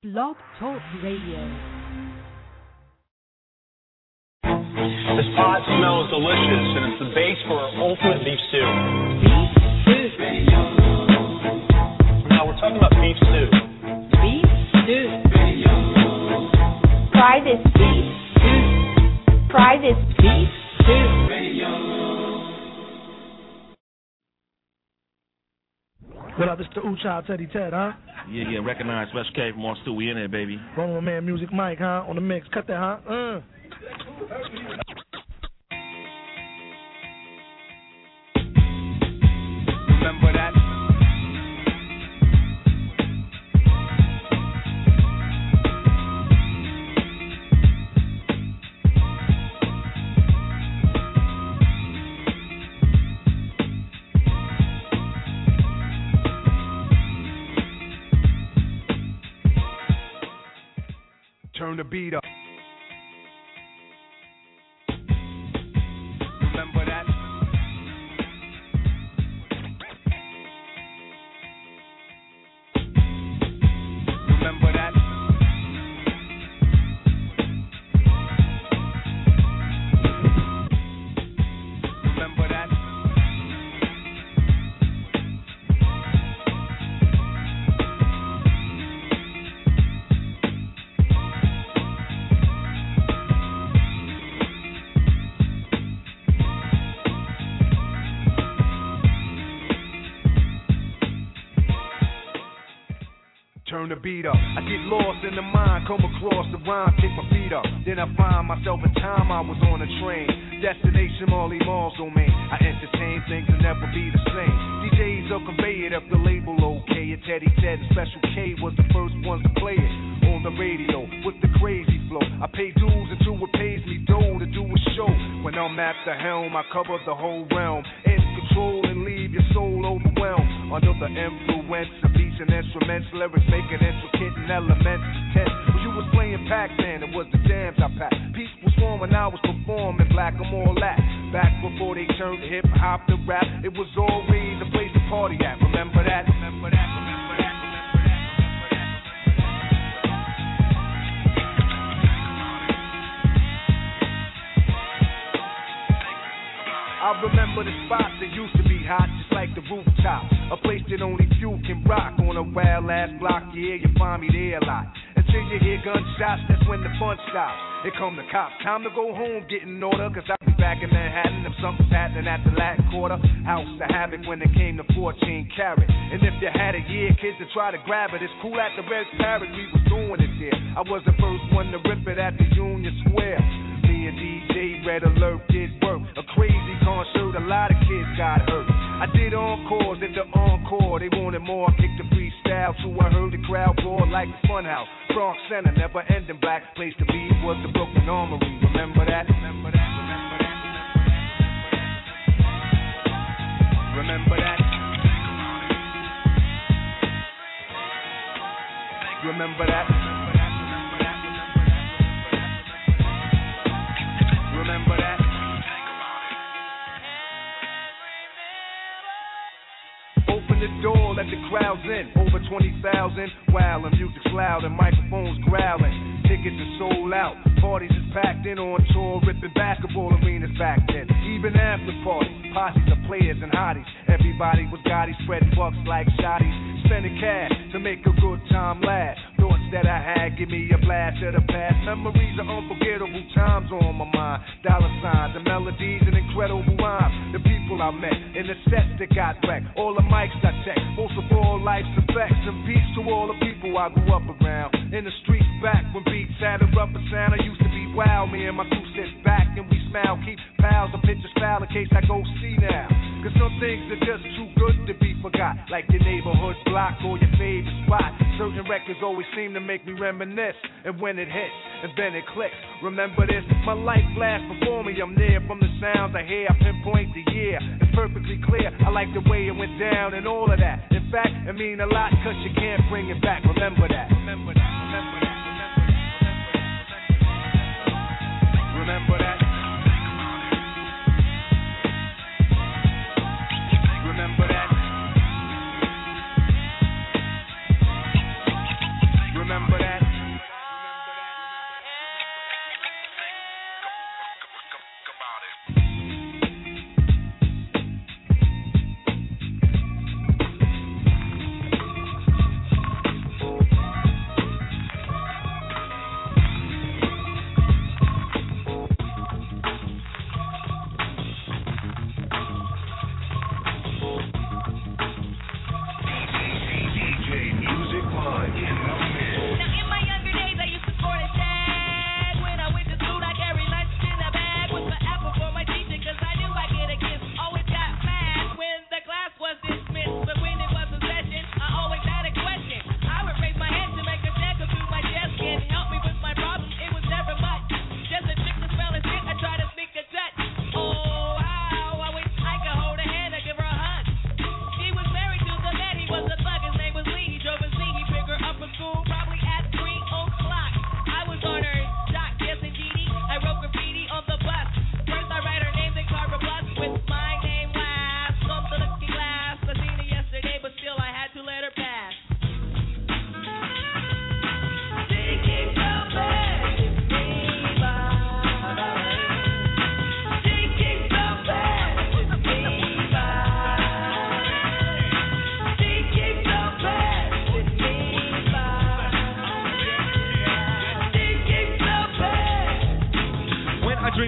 Blog Talk Radio. This pot smells delicious, and it's the base for ultimate beef stew. Beef stew. Now we're talking about beef stew. Beef stew. Try this beef stew. Try this beef stew. What up, it's the Ooh-Child Teddy Ted, huh? Yeah, recognize Special K from on Stu. We in there, baby. Rolling with man Music Mike, huh? On the mix. Cut that, huh? Remember that? Turn the beat up. Remember that? Remember that? Remember that? Turn the beat up. I get lost in the mind, come across the rhyme, kick my feet up. Then I find myself in time I was on a train. Destination Marley Marl's domain. I entertain things that never be the same. DJs will convey it if the label okay. And Teddy Ted and Special K was the first ones to play it on the radio with the crazy flow. I pay dues until it pays me dough to do a show. When I'm at the helm, I cover the whole realm. In control and leave your soul overwhelmed. Under the influence of beats and instruments, lyrics making intricate and elements tense. When you was playing Pac-Man, it was the jams I packed. Peace was warm when I was performing Black I'm all that. Back before they turned hip-hop to rap, it was always a place to party at. Remember that? Remember that? Remember that? I remember the spots that used to be hot, just like the rooftop. A place that only few can rock on a wild-ass block, yeah, you find me there a lot. Until you hear gunshots, that's when the fun stops. Here come the cops, time to go home, get in order, cause I'll be back in Manhattan if something's happening at the Latin Quarter. House to havoc when it came to 14 karat. And if you had a year, kids to try to grab it. It's cool at the Red Parrot, we was doing it there. I was the first one to rip it at the Union Square. Me and DJ Red Alert did work. A crazy concert, a lot of kids got hurt. I did encores at the encore. They wanted more. I kicked the freestyle, so I heard the crowd roar like a funhouse. Bronx Center, never ending black. Place to be was the Brooklyn Armory. Remember that? Remember that? Remember that? Remember that? Remember that? Remember that? Open the door, let the crowds in. Over 20,000. Wow, and music's loud and microphones growling. Tickets are sold out. Parties is packed in on tour, ripping basketball arenas back then. Even after parties, posses of players and hotties. Everybody was gaudy, spreading bucks like shotties. Spending cash to make a good time last. Thoughts that I had give me a blast of the past. Memories of unforgettable times on my mind. Dollar signs and melodies and incredible rhymes. The people I met in the sets that got wrecked. All the mics I checked. Most of all, life's effects. And peace to all the people I grew up around. In the streets back when beats had a rougher sound. I used to be wild. Me and my crew sit back and we smile. Keep pals and pictures foul in case I go see now. Cause some things are just too good to be forgot. Like your neighborhood block or your favorite spot. Certain records always seem to make me reminisce. And when it hits, and then it clicks. Remember this, my life flashed before me. I'm there from the sounds I hear. I pinpoint the year, it's perfectly clear. I like the way it went down and all of that. In fact, it mean a lot cause you can't bring it back. Remember that. Remember that. Remember that. Remember that. Remember that. Remember that.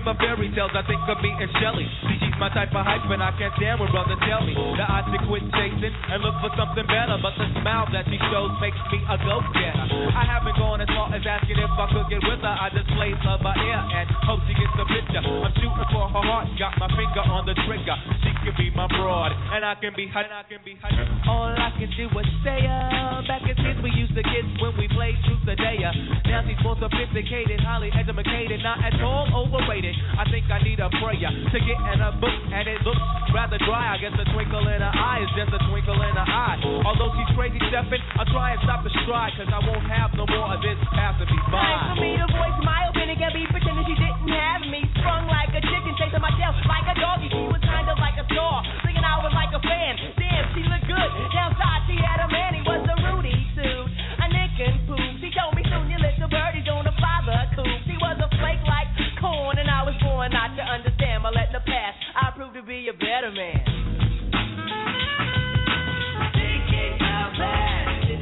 dream of fairy tales, I think of me and Shelly. See, she's my type of hype, and I can't stand when brothers tell me that I should quit chasing and look for something better. But the smile that she shows makes me a go-getter. I haven't gone as far as asking if I could get with her. I just play love by ear and hope she gets the picture. I'm shooting for her heart, got my finger on the trigger. She can be my broad, and I can be her. All I can do is say, back as kids we used to kiss when we played truth or dare. Now she's more sophisticated, highly educated, not at all overrated. I think I need a prayer to get in a book, and it looks rather dry. I guess a twinkle in her eye is just a twinkle in her eye. Although she's crazy stepping, I'll try and stop the stride, cause I won't have no more of this passing me by. Time for me to voice my opinion, can't be pretending she didn't have me. Sprung like a chicken, chasing my tail like a doggy. She was kind of like a star, thinking I was like a fan. Damn, she looked good. Downside, she had a man, he was a Rudy suit, a Nick and Pooh. She told me soon you little birdies on a father coop. She was a flake like corn, and I was born not to understand. But let the past, I proved to be a better man. Take it out back.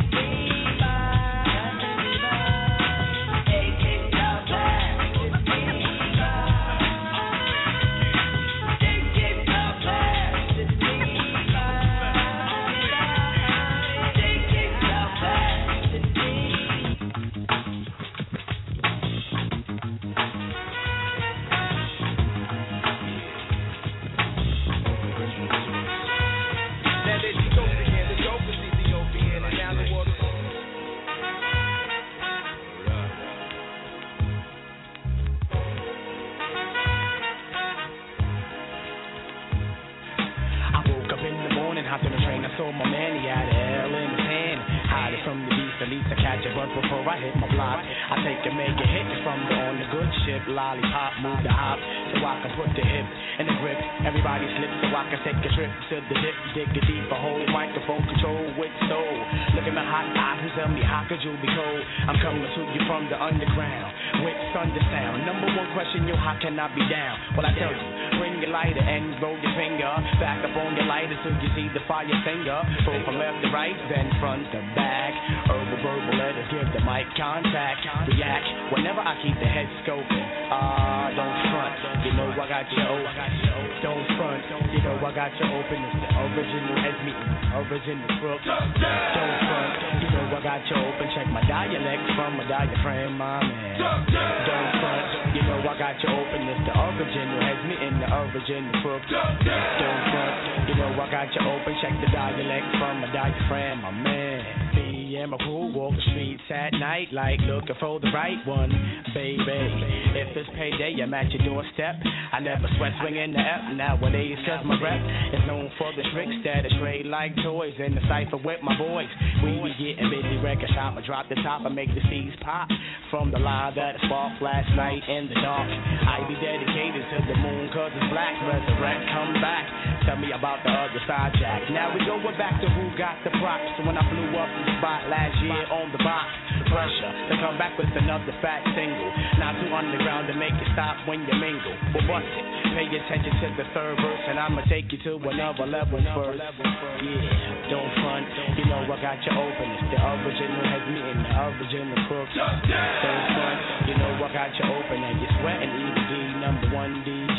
Before I hit my block, I take and make a hit from on the good ship. Lollipop, move the hop so I can put the hip in the grip. Everybody slip so I can take a trip to the dip. Dig a deeper hole, microphone control with soul. Look at my hot eyes and tell me how could you be cold? I'm coming to you from the underground with thunder sound. Number one question, yo, how can I be down? Well, I tell you, bring your lighter and roll your finger back up on your lighter till you see the fire finger. Go from left to right, then front to back. Verbal letters give the mic contact. React whenever I keep the head scoping. Don't front, you know I got you open. Don't front, you know I got you open. It's the original heads meeting, original crook. Don't front, you know I got you open. Check my dialect from my diaphragm, my man. Don't front, you know I got you open. It's the original heads meeting, the original crook. Don't front, you know I got you open. Check the dialect from my diaphragm, my man. And my crew walk the streets at night like looking for the right one, baby. If it's payday, I'm at your doorstep. I never sweat swinging the F. Nowadays, cause my rep is known for the tricks that are trade like toys in the cypher with my boys. We be getting busy, record shop. I drop the top and make the seeds pop from the line that sparked last night in the dark. I be dedicated to the moon cause it's black. Resurrect, come back. Tell me about the other side, Jack. Now we going back to who got the props. When I flew up the spot last year on the box, pressure to come back with another fat single. Not too underground to make it stop when you mingle. But what's it? Pay attention to the third verse, and I'ma take you to another level first. Yeah, don't front, you know I got you open. It's the original head meeting, the original crook. Don't front, you know I got you open, and you're sweating EVD, #1 DJ.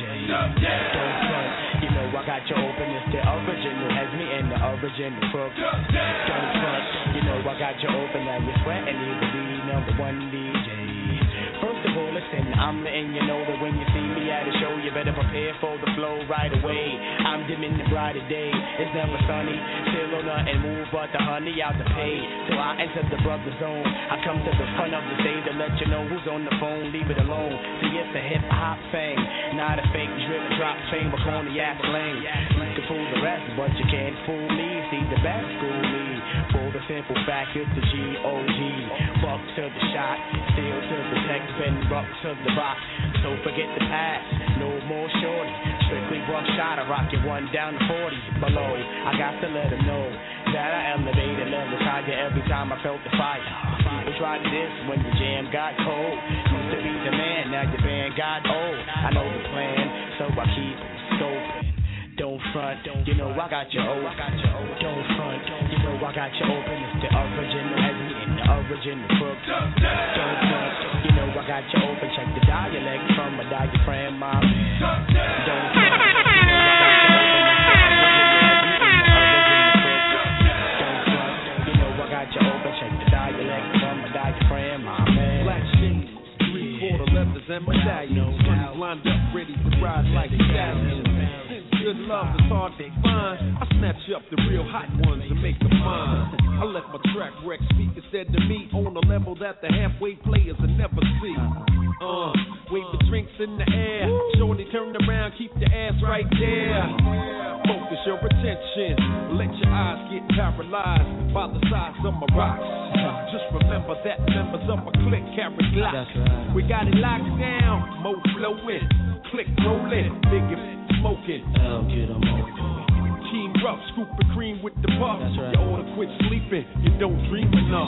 Don't front, you know I got you open. It's the original head meeting, the original crook. Don't front, you know I got you open, and you're sweating EVD, #1 DJ. First of all, listen, I'm letting you know that when you see me at a show, you better prepare for the flow right away. I'm dimming the brighter day, it's never sunny. Still on nothing move but the honey out the pay. So I enter the brother zone. I come to the front of the stage to let you know who's on the phone. Leave it alone. See, it's a hip hop thing, not a fake drip drop thing with cognac slang. You can fool the rest, but you can't fool me. See, the best school me. For the simple fact, it's the G.O.G. Buck to the shot, steel to the text, bend rock to the rock. So forget the past, no more shorty. Strictly rough shot, I rock it 1 down to 40 below. I got to let them know that I elevated levels higher every time I felt the fire. People tried this when the jam got cold. Used to be the man, now your band got old. I know the plan, so I keep scoping. Don't front, you know I got you open. Don't front, you know I got you open. It's the original head meeting, the original crook. Don't front, you know I I got you open. Check the dialect from a diaphragm, my man. Don't front. You know I got you open. Check the dialect from a diaphragm, my man. Black shades, 3/4 leathers and medallions. Money lined up, ready to ride like stallions. Good love is hard to find. I snatch up the real hot ones and make them mine. I let my track wreck speak instead to me on a level that the halfway players will never see. Wave the drinks in the air. Shorty turn around, keep the ass right there. Focus your attention. Let your eyes get paralyzed by the size of my rocks. Just remember that members of my clique carry glocks. Right. We got it locked down. Mo flowing, click rolling, big smoking. I'll get 'em open. Team rough, scooping cream with the puff. That's right. You ought to quit sleeping. You don't dream enough.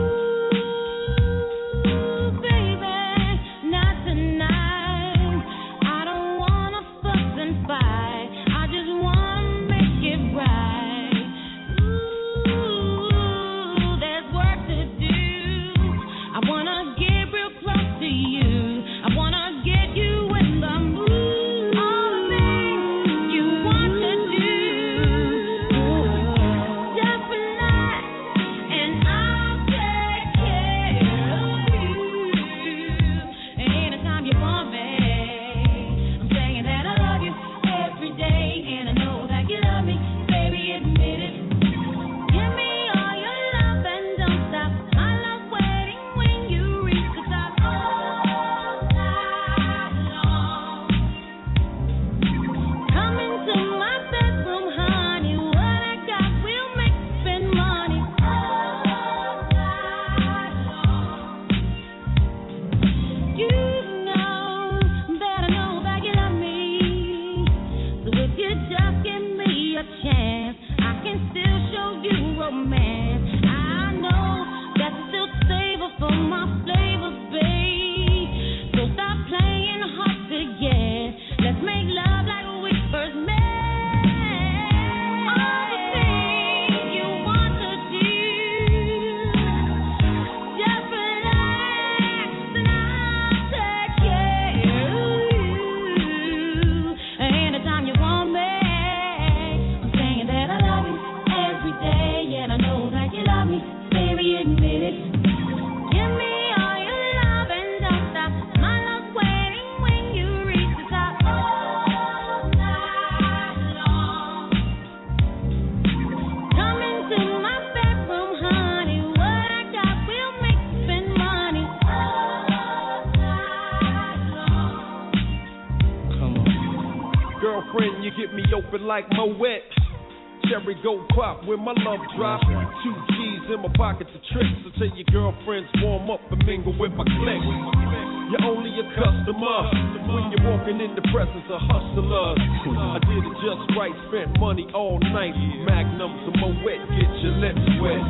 Like Moet, cherry gold pop when my love drop. 2 G's in my pockets of tricks. So tell your girlfriends warm up and mingle with my clique. You're only a customer when you're walking in the presence of hustlers. I did it just right, spent money all night. Magnums and Moet, get your lips wet.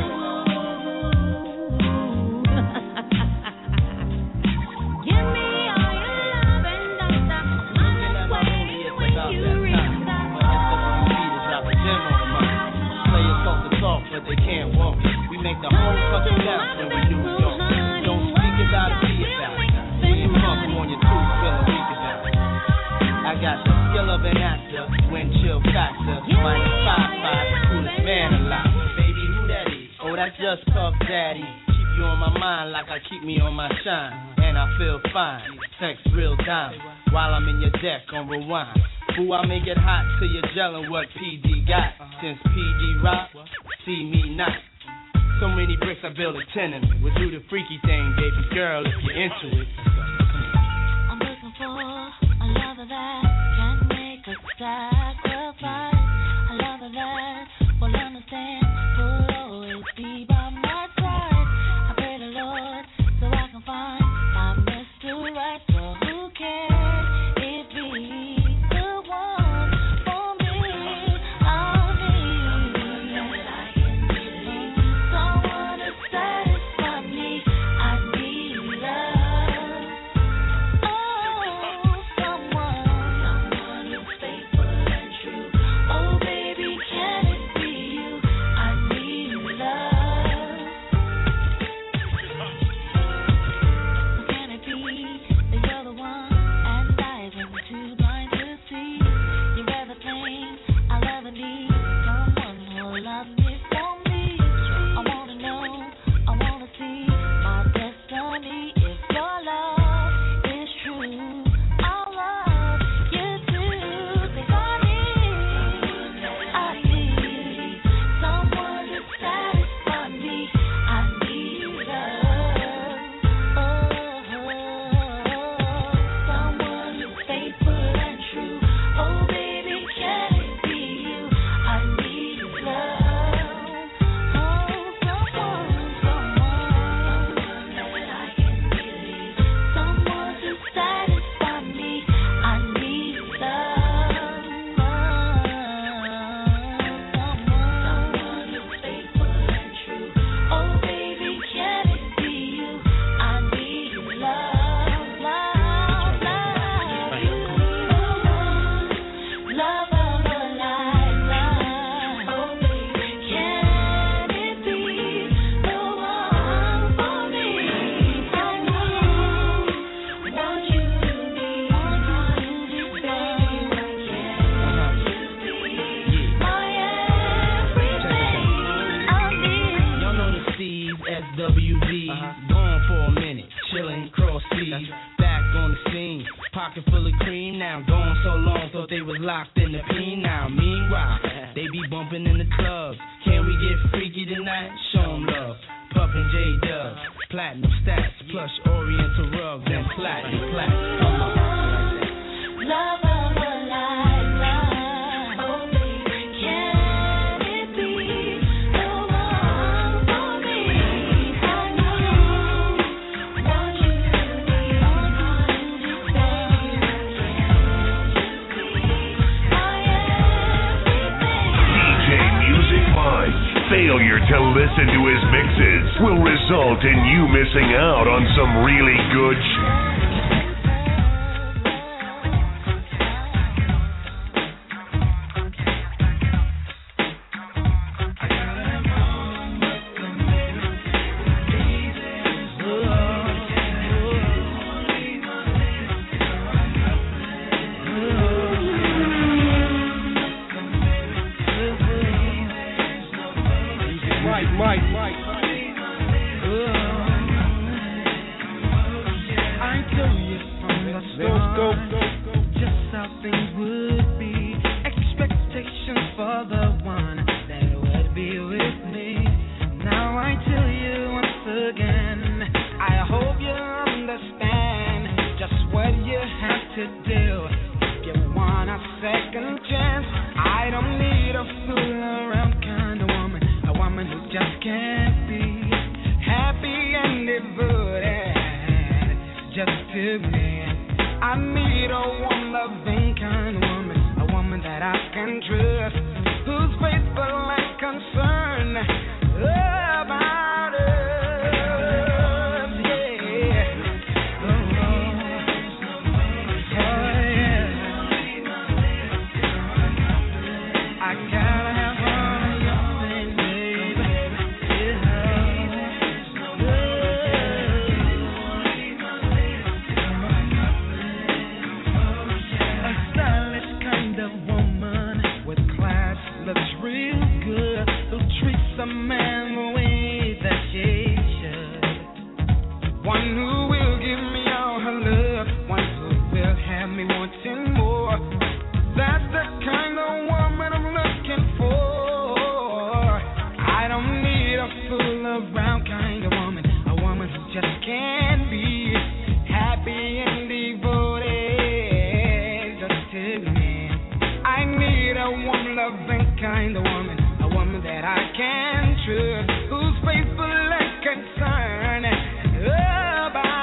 But they can't walk it. We make the whole fucking dance when we New York. Don't speak about it, be about it. We ain't fucking on your tooth, feeling weak about it. I got the skill of an actor, wind chill factor, -5'5", the coolest man alive. Baby, who that is? Oh, that's just Puff Daddy. Keep you on my mind like I keep me on my shine. And I feel fine, sex real diamond. While I'm in your deck on rewind. Ooh, I make it hot till you're gelling what PD got. Since PD rock, see me not. So many bricks I build a tenement. We'll do the freaky thing, baby girl, if you're into it. I'm looking for a lover that can make a sacrifice. A lover that will understand, will always be by my side. I pray the Lord so I can find my Mr. Right. So who cares if he's the one for me? I'll need someone to satisfy me. I need love. Oh, someone who's faithful. pocket full of cream now. Gone so long, thought they was locked in the peen now. Meanwhile, they be bumping in the clubs. Can we get freaky tonight? Show 'em love. Puffin' J-Dub, platinum stats, plush oriental rugs, and platinum plaques. Come on. Love of a lifetime. Oh, baby, can it be the one for me? I know, want you to be on my baby. DJ Music Mike. Failure to listen to his mixes will result in you missing out on some really good shit. Who's faithful and concerned about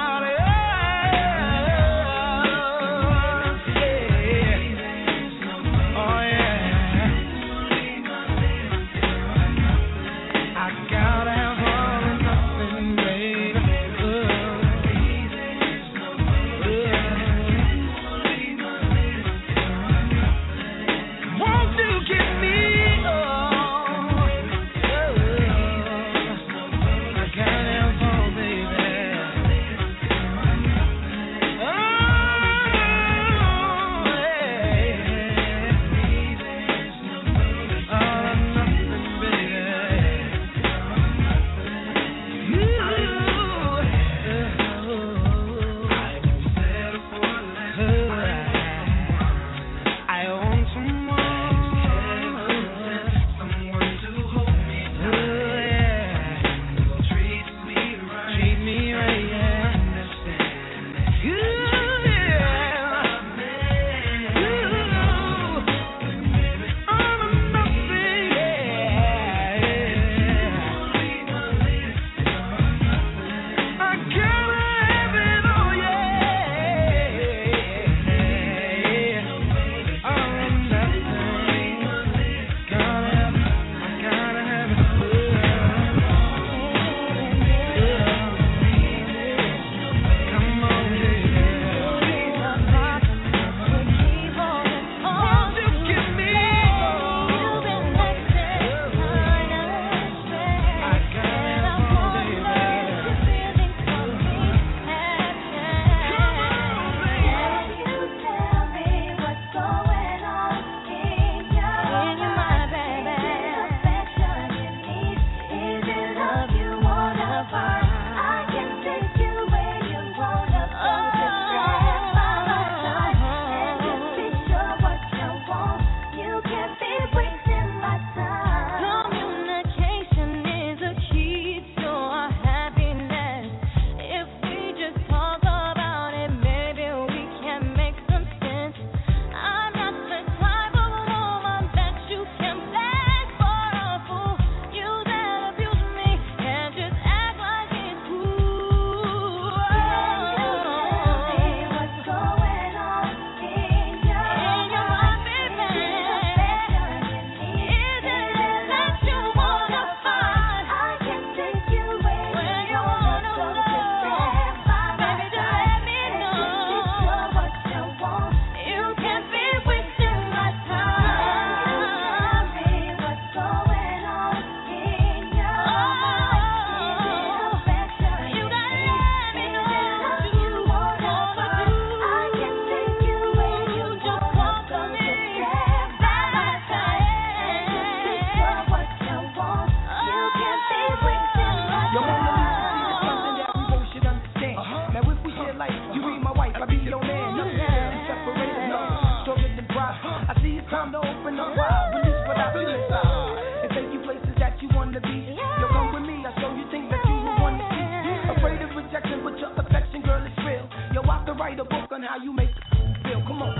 Time to open up wide, release what I feel inside, and take you places that you wanna be. Yo, come with me, I'll show you things that you would wanna see. Afraid of rejection, but your affection, girl, is real. Yo, I could write a book on how you make it feel. Come on.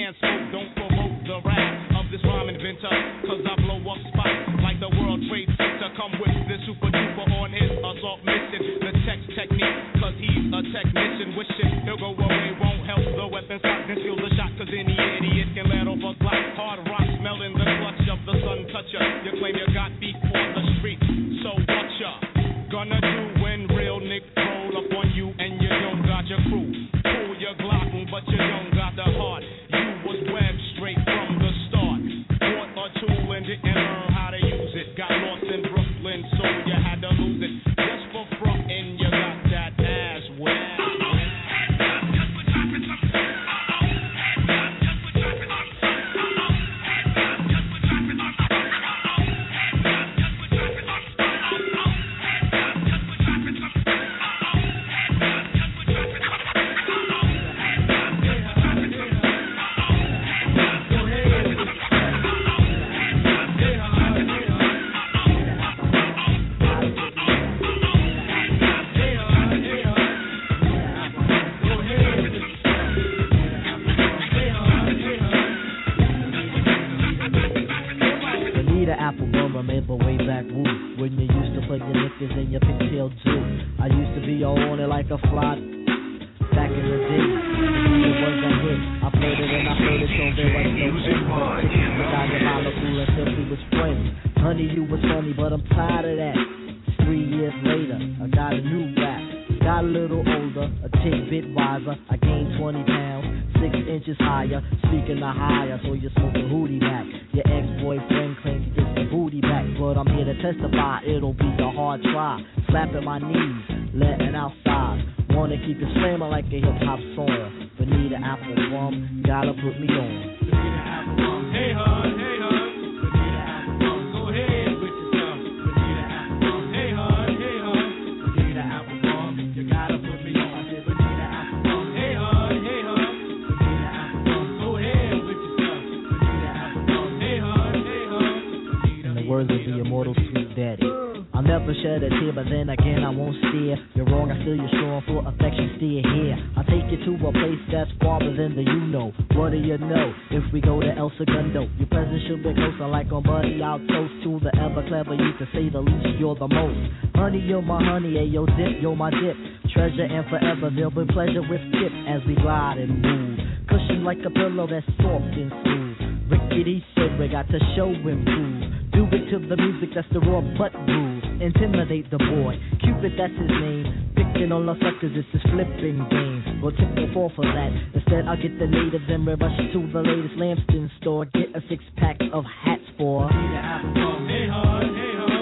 can smoke, don't provoke the wrath of this rhyme inventor. Cause I blow up spots like the World Trade Center. Come with this super duper on his assault mission. The text technique, cause he's a technician. Wishing he'll go away, won't help the weapon stock. Conceal the shot, cause any idiot can let off a Glock. Hard rock smelling the clutch of the sun toucher. You claim you got beef on the street, so what ya gonna do when real Nick roll up on you and you don't got your crew? Pull your Glock, but you don't got the heart. You was webbed straight from the start. Bought a tool and didn't learn how to use it. Got lost in Brooklyn, so you had to lose it. Just for frontin', you got that ass wet. There'll be pleasure with tip as we glide and move. Cushion like a pillow that's soft and smooth. Rickety said we got to show and prove. Do it to the music that's the raw butt groove. Intimidate the boy, Cupid that's his name. Picking on the suckers, it's his flipping game. Well, tip will fall for that. Instead I'll get the natives and we rush to the latest Lambston store. Get a 6-pack of hats for hey hon, hey hon.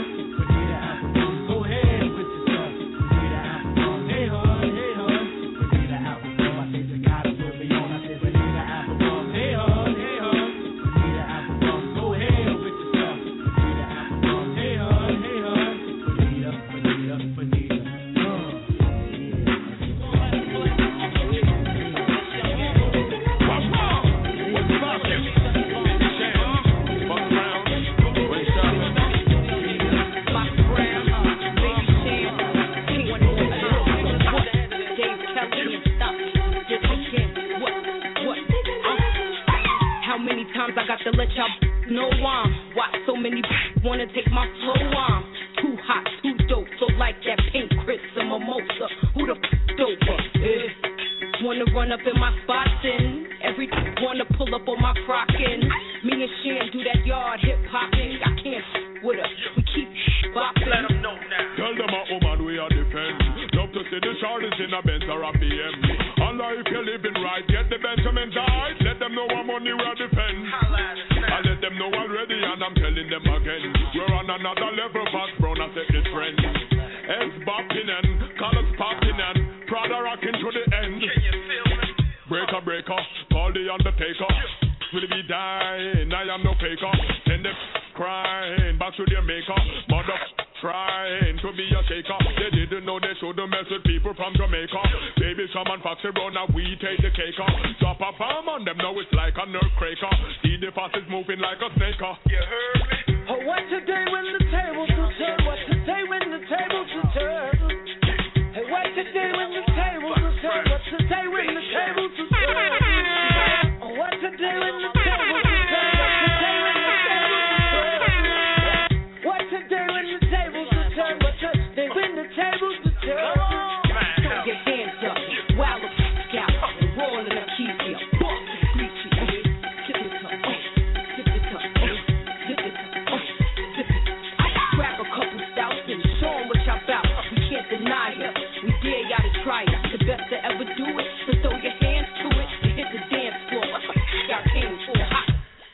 Today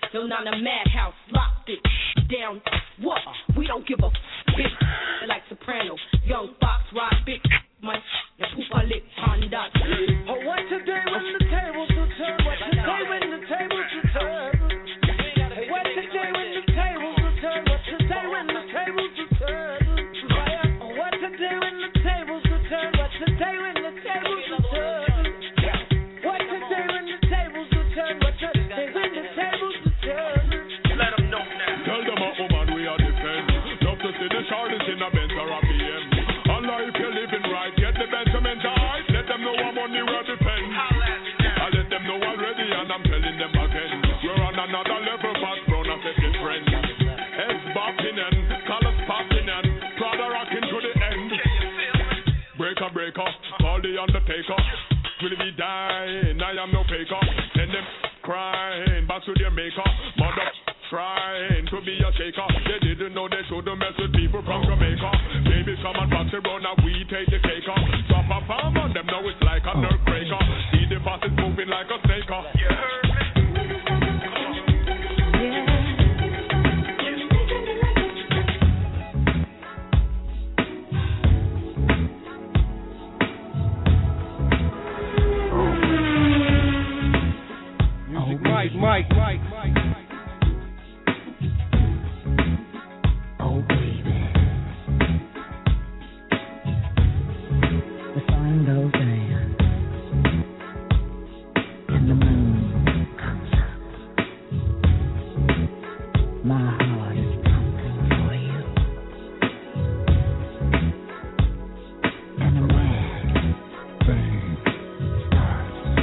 Yo, now the madhouse locked it down. What? We don't give a bitch like Soprano. Young Fox, rock, big my and poop our lip Honda. Oh, what today when the tables will turn? What today when the tables will turn? Hey, what today when the tables will turn? What today when the tables will turn? Oh, what today when the tables will turn? What today when the tables will turn? What today when the tables will turn? What today when the tables will turn? Let them know now. Tell them a woman we are defend. Love to see the Charlotte in a Benz or a BM. Allah, if you're living right, get the Benjamin died. Let them know I'm on the road defend. I let them know already and I'm telling them again. We're on another level, fast brown and set the friend. Heads bopping and colors popping and Prada rocking to the end. Breaker, call the Undertaker. Will be dying, I am no faker. Send them crying, back to their maker. Mother trying to be a shaker. They didn't know they shouldn't mess with people from Jamaica. Baby, come and pass it round and we take the cake off. Drop a bomb on them, now it's like a nerve breaker. See the boss is moving like a snake. You heard me? Mike. Oh, baby. The sun goes down and the moon comes up. My heart is pumping for you. And a mad burn starts.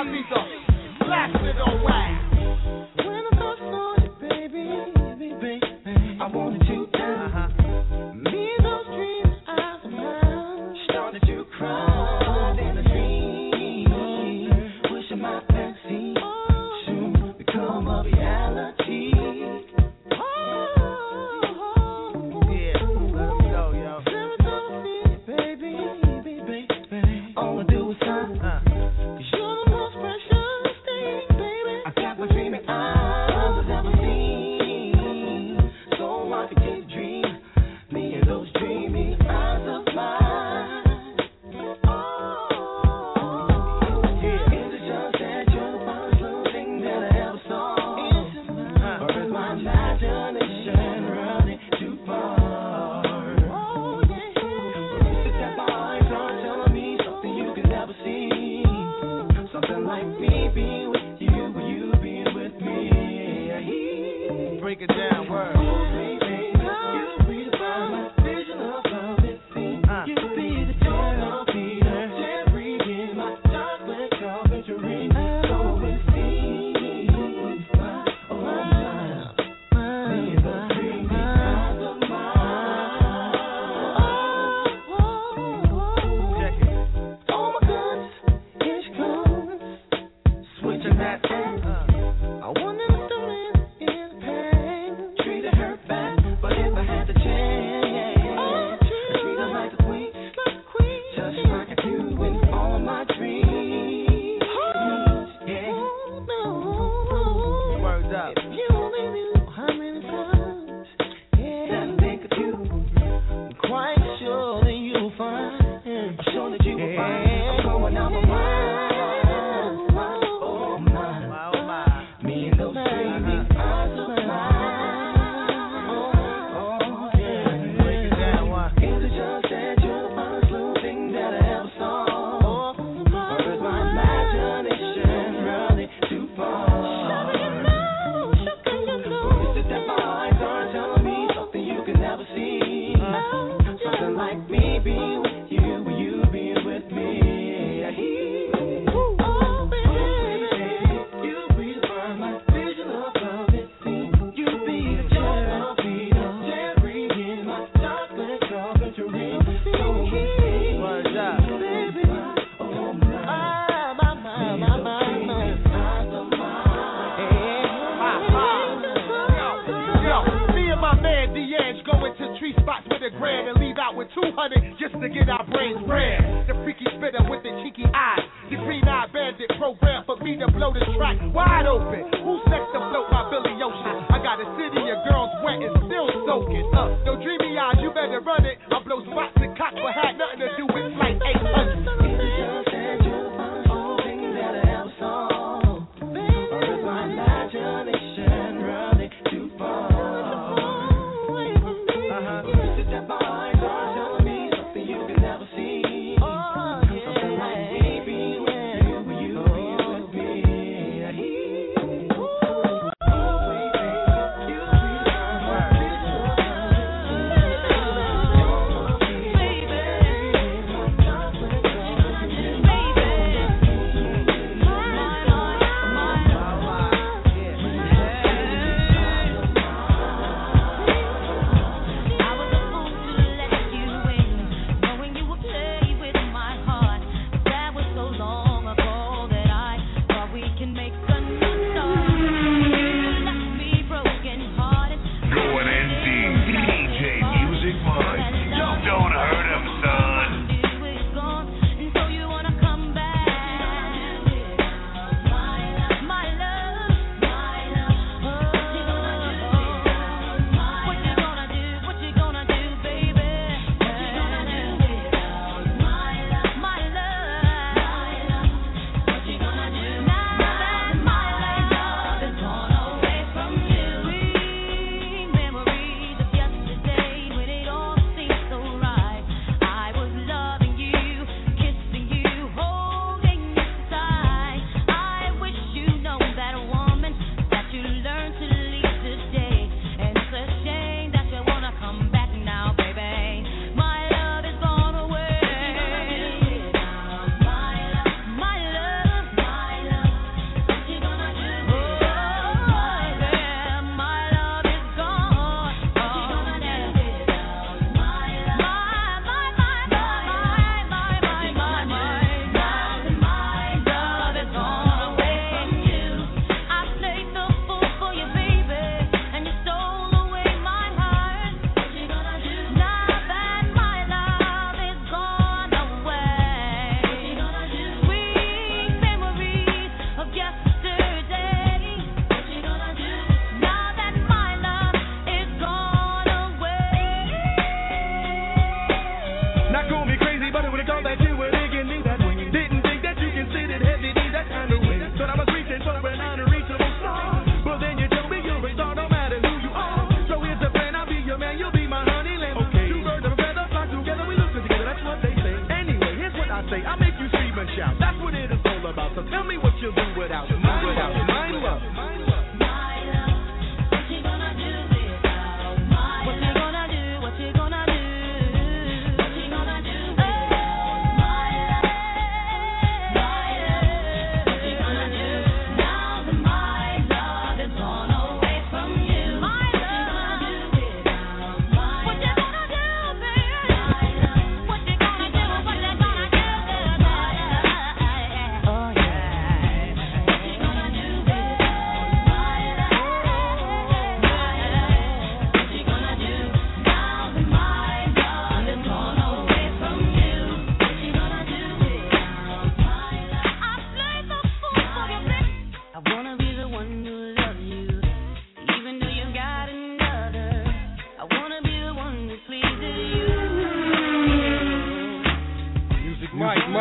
I'll be the blasted on wax. When I first saw you, baby, I wanted you down. Me and those dreams out of mine started to cry in a dream. Wishing my fantasy soon become a reality.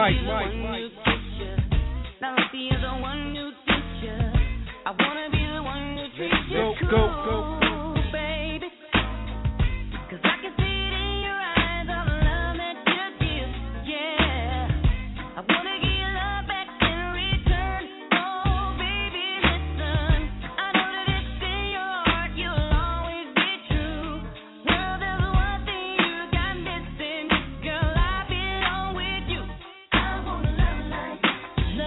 Mike. Now let's be the one who teach you. I wanna be the one who treats you cool, baby. 'Cause I can see it in your eyes, all the love that you give. Yeah, I wanna give you love back in return. Oh, baby, listen. I know that it's in your heart, you'll always be true. Well, there's one thing you got missing, girl. I belong with you. I wanna love like that.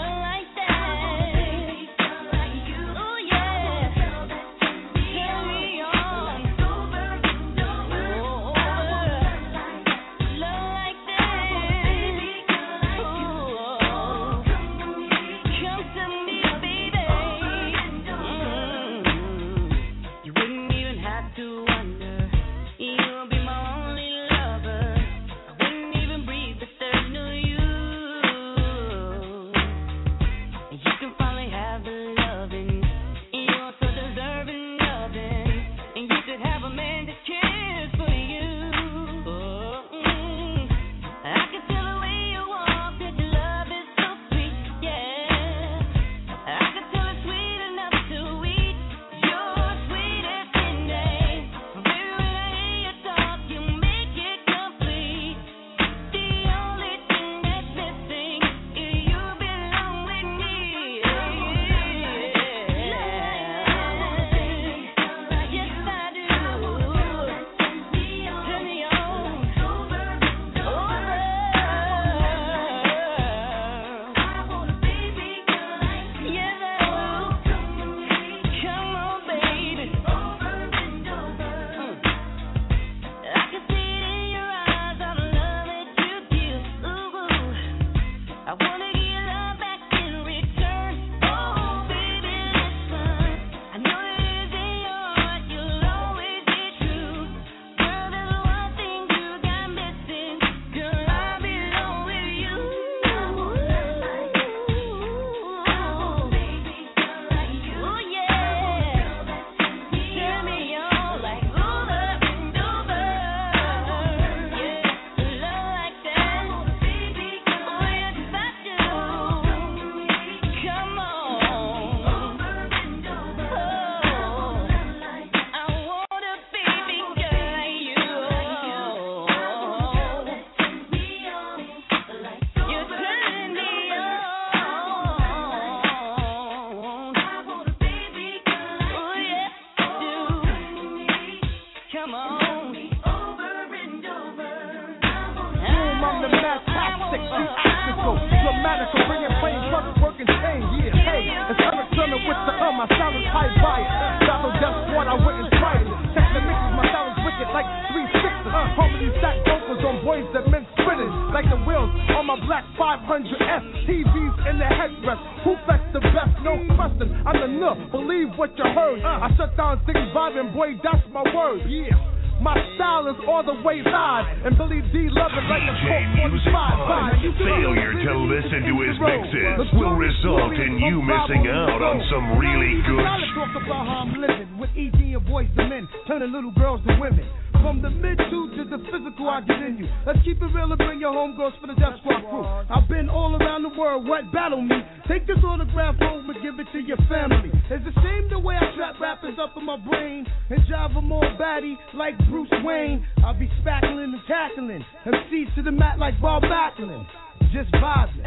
Failure to listen to his mixes will result in you missing out on some really good shit. Talk about how I'm living with EG and boys to men, turning little girls to women. From the mid-2 to the physical I get in you. Let's keep it real and bring your homegirls for the Death Squad crew. I've been all around the world, what battle me? Take this autograph home and give it to your family. It's the same the way I trap rappers up in my brain and drive them all batty like Bruce Wayne. I'll be spackling and tackling MCs to the mat like Bob Backlund. Just vibing.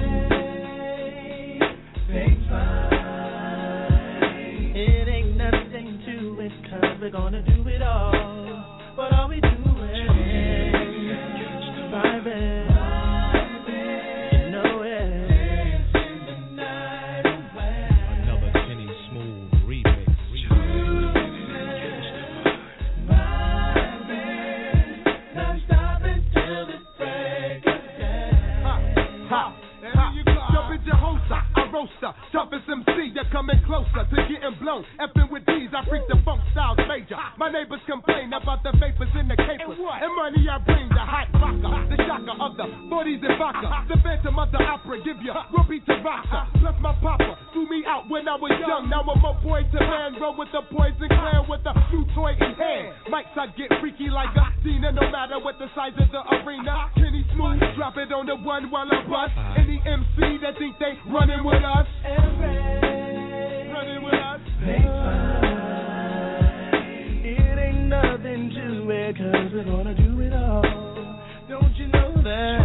It ain't nothing to it, 'cause we're gonna do it all. But all we do is vibing. You know it. Another Kenny Smooth remix. Not stopping till the break of day. Jump into Jehosa, I roaster, toughest MC, you're coming closer to getting blown. Effing with these, I freak the funk styles major. My neighbors complain about the vapors in the capers. And money I bring, the hot vodka, the shocker of the 40s and vodka. The Phantom of the Opera, give you Ruby to rocker. Plus my papa threw me out when I was young. Now I'm a boy to man, roll with the poison clan with the new toy in hand. man. Mics I get freaky like a Cena, no matter what the size of the arena. Kenny Smooth, drop it on the one while I bust. Any MC that think they running with us, running with us. It ain't nothing to it, 'cause we're gonna do it all. Don't you know that?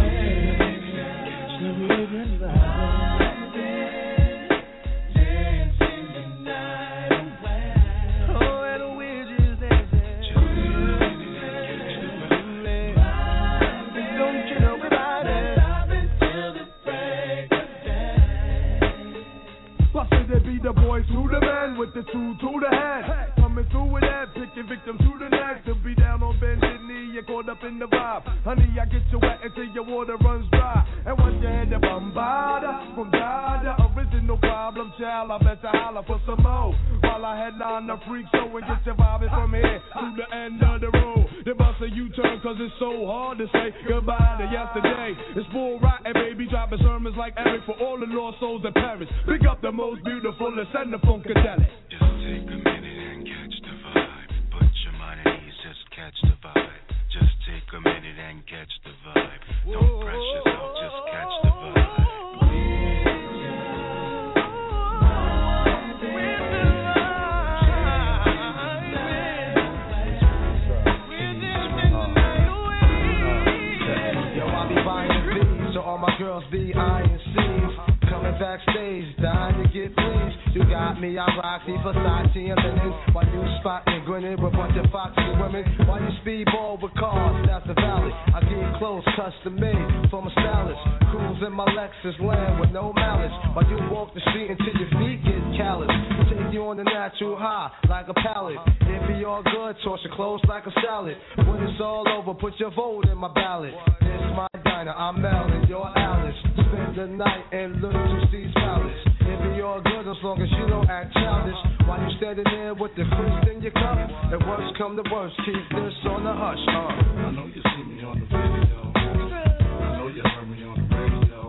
The boys to the man with the two to the head. Coming through with that, picking victim to the neck. To be down on bended knee, you're caught up in the vibe. Honey, I get you wet until your water runs dry. And once you hit the bombada, from Dada, original problem child, I bet you holler for some more. While I headline the freak show and get you vibing from here to the end of the road. They bust a U-turn 'cause it's so hard to say goodbye to yesterday. It's full rotten, baby, dropping sermons like Eric for all the lost souls in Paris. Pick up the most beautiful and send the funkadelic. Just take a minute and catch the vibe. Put your mind at ease, just catch the vibe. Just take a minute and catch the vibe. Don't press yourself, just catch the vibe. Yo, I be buying B's, so all my girls be eyeing C's. Coming backstage, dying to get pleased. You got me, I rock the Versace and linen. While you spotting, grinning with a bunch of foxy women. While you speedball with cars, that's the valley. I get clothes custom made from a stylist. Cruise in my Lexus land with no malice. While you walk the street until your feet get callous. Take you on the natural high like a pallet. If you all good, toss your clothes like a salad. When it's all over, put your vote in my ballot. This my diner, I'm Melvin, you're Alice. Spend the night and look to Steve's Palace. If you're good as long as you don't act childish. While you standing there with the crisp in your cup, and worst come to worst, keep this on the hush. I know you see me on the video. I know you heard me on the radio.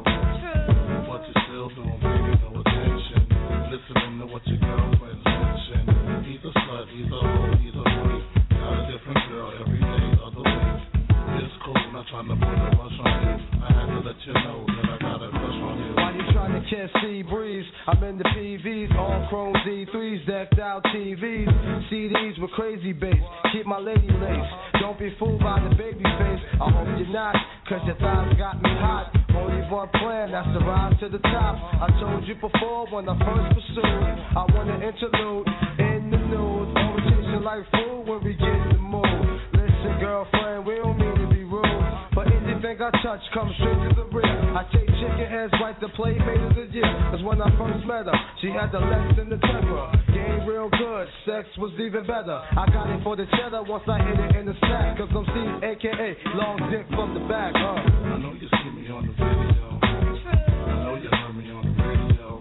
But you still don't pay no attention. Listening to what your girlfriend's mention. He's a slut, he's a hoe, he's a freak. Got a different girl every day of the week. It's cool, not trying to put a rush on you. I had to let you know that I got a crush on you. While you trying to catch sea breeze, I'm in the PVs, all chrome D3s, decked out TVs, CDs with crazy bass. Keep my lady laced. Don't be fooled by the baby face. I hope you're not, 'cause your thighs got me hot. Only one plan, that's to rise to the top. I told you before when I first pursued. I want to interlude in the news. Always chasing like food when we get in the mood. Listen, girlfriend, we don't mean to be rude, but anything I touch comes straight to the rear. I take chicken heads right to Playmate of the year. 'Cause when I first met her, she had the legs and the temper. Game real good, sex was even better. I got it for the cheddar once I hit it in the sack. 'Cause I'm Steve, a.k.a. long dick from the back. I know you see me on the video. I know you heard me on the radio.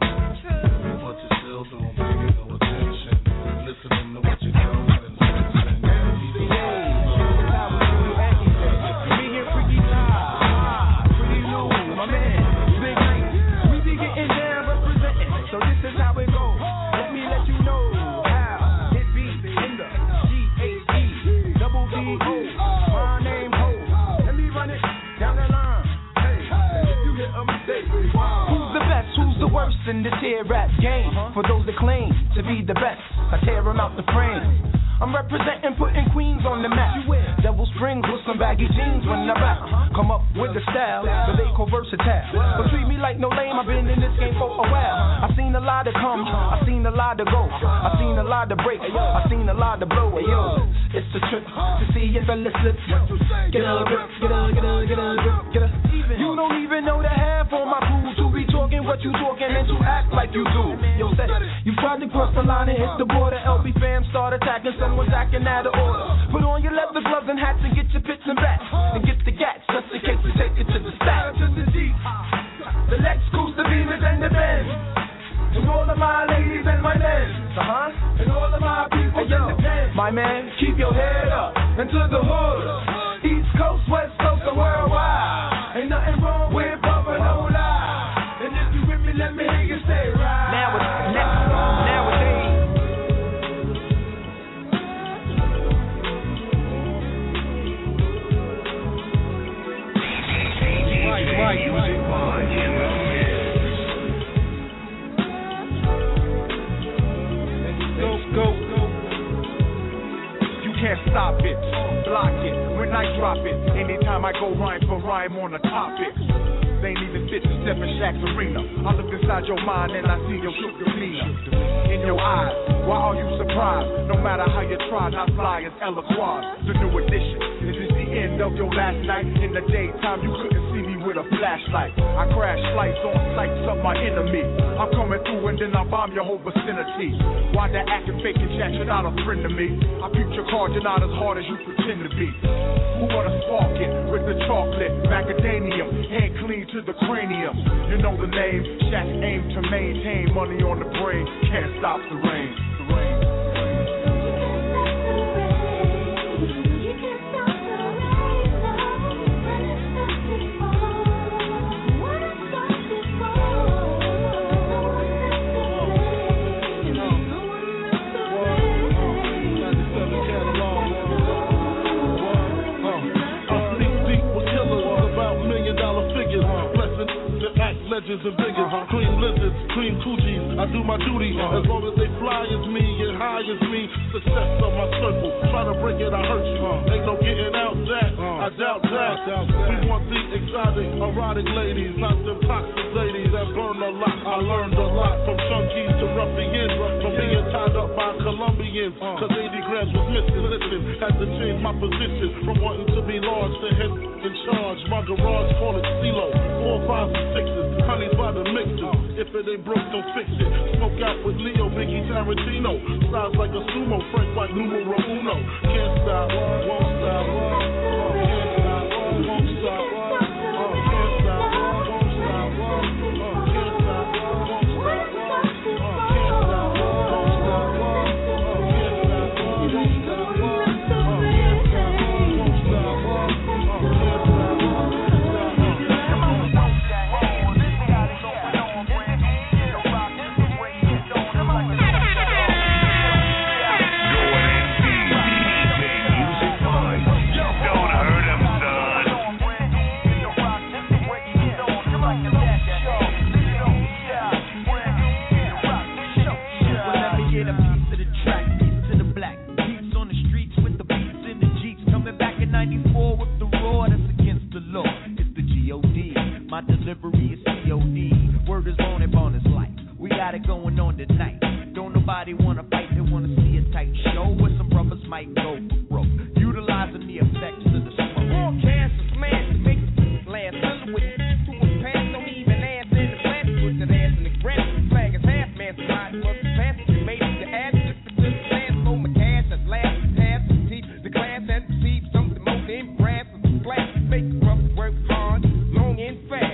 But you still don't pay no attention. Listening to what your girlfriend's mention. So this is how it goes. Let me let you know how it be in the G-A-E-double-B-O. My name Ho. Let me run it down the line. Hey, if you hit a mistake, who's the best? Who's the worst in this here rap game? For those that claim to be the best, I tear them out the frame. I'm representing, putting Queens on the map. Devil Springs with some baggy jeans when I rap. Come up with the style, but they call versatile. But treat me like no lame, I've been in this game for a while. I've seen a lot to come, I've seen a lot to go. I've seen a lot to break, I've seen a lot to blow. Yo, it's the trip to see if I slip. Get up, get up, get up, get up, get up. You don't even know the half on my crew to be talking what you talking and to act like you do. Yo, say, you tried to cross the line and hit the border. LB fam start attacking. Someone's acting out of order. Put on your leather gloves and hats and get your pits and bats. And get the gats just in case you take it to the stack. To the Jeep, the Lexus, the Beamers, and the Benz. To all of my ladies and my men. And all of my people in the pen. My man, keep your head up into the hood. East Coast, West Coast, and worldwide. Ain't nothing wrong with bumping no lie. And if you with me, let me hear you say right. Nowadays. can't stop it. Block it when I drop it. Anytime I go rhyme for rhyme on the topic. They ain't even fit to step in Shaq's arena. I look inside your mind and I see your shook demeanor in your eyes. Why are you surprised? No matter how you try, not fly as Eloquaz. The new edition. Is this the end of your last night? In the daytime, you couldn't see me with a flashlight. I crash flights on sights of my enemy. I'm coming through and then I bomb your whole vicinity. Why that acting fake and chat? You're not a friend to me. I peep your card, you're not as hard as you pretend to be. Who wanna spark it with the chocolate? Macadamium, hand clean to the cranium. You know the name. Shaq aim to maintain money on the brain. Can't stop the rain. Legends and biggest, clean lizards, clean coochies. I do my duty as long as they fly as me and high as me. Success of my circle. Try to break it, I hurt you. Ain't no getting out that. I doubt that. We want the exotic, erotic ladies, not them toxic ladies that burn a lot. I learned a lot from junkies to ruffians, from being tied up by Colombians. Cause 80 grams was missing. Listen, had to change my position from wanting to be large to head in charge. My garage call it CeeLo. 4, 5, and 6s. Honey's by the mixer. If it ain't broke, don't fix it. Smoke out with Leo, Biggie, Tarantino. Size like a sumo, Frank like numero uno. Can't stop, won't stop, can't stop, won't stop, can't stop, won't stop, can't stop, won't stop, can't stop, won't stop, can't stop, my delivery is COD. Word is on and bonus life. We got it going on tonight. Don't nobody wanna fight, they wanna see a tight show where some brothers might go for broke. Utilizing the effects of the smoke. Broadcast is smash to make it last. Under with to a pants, don't even answer in the plant. Put that ass in the granite. Flag is half man, so I must pass it. You made it to add just to the land. So my cash has last pass the teeth. The class has received something more than brass of the glass. Make rough work hard, long and fast.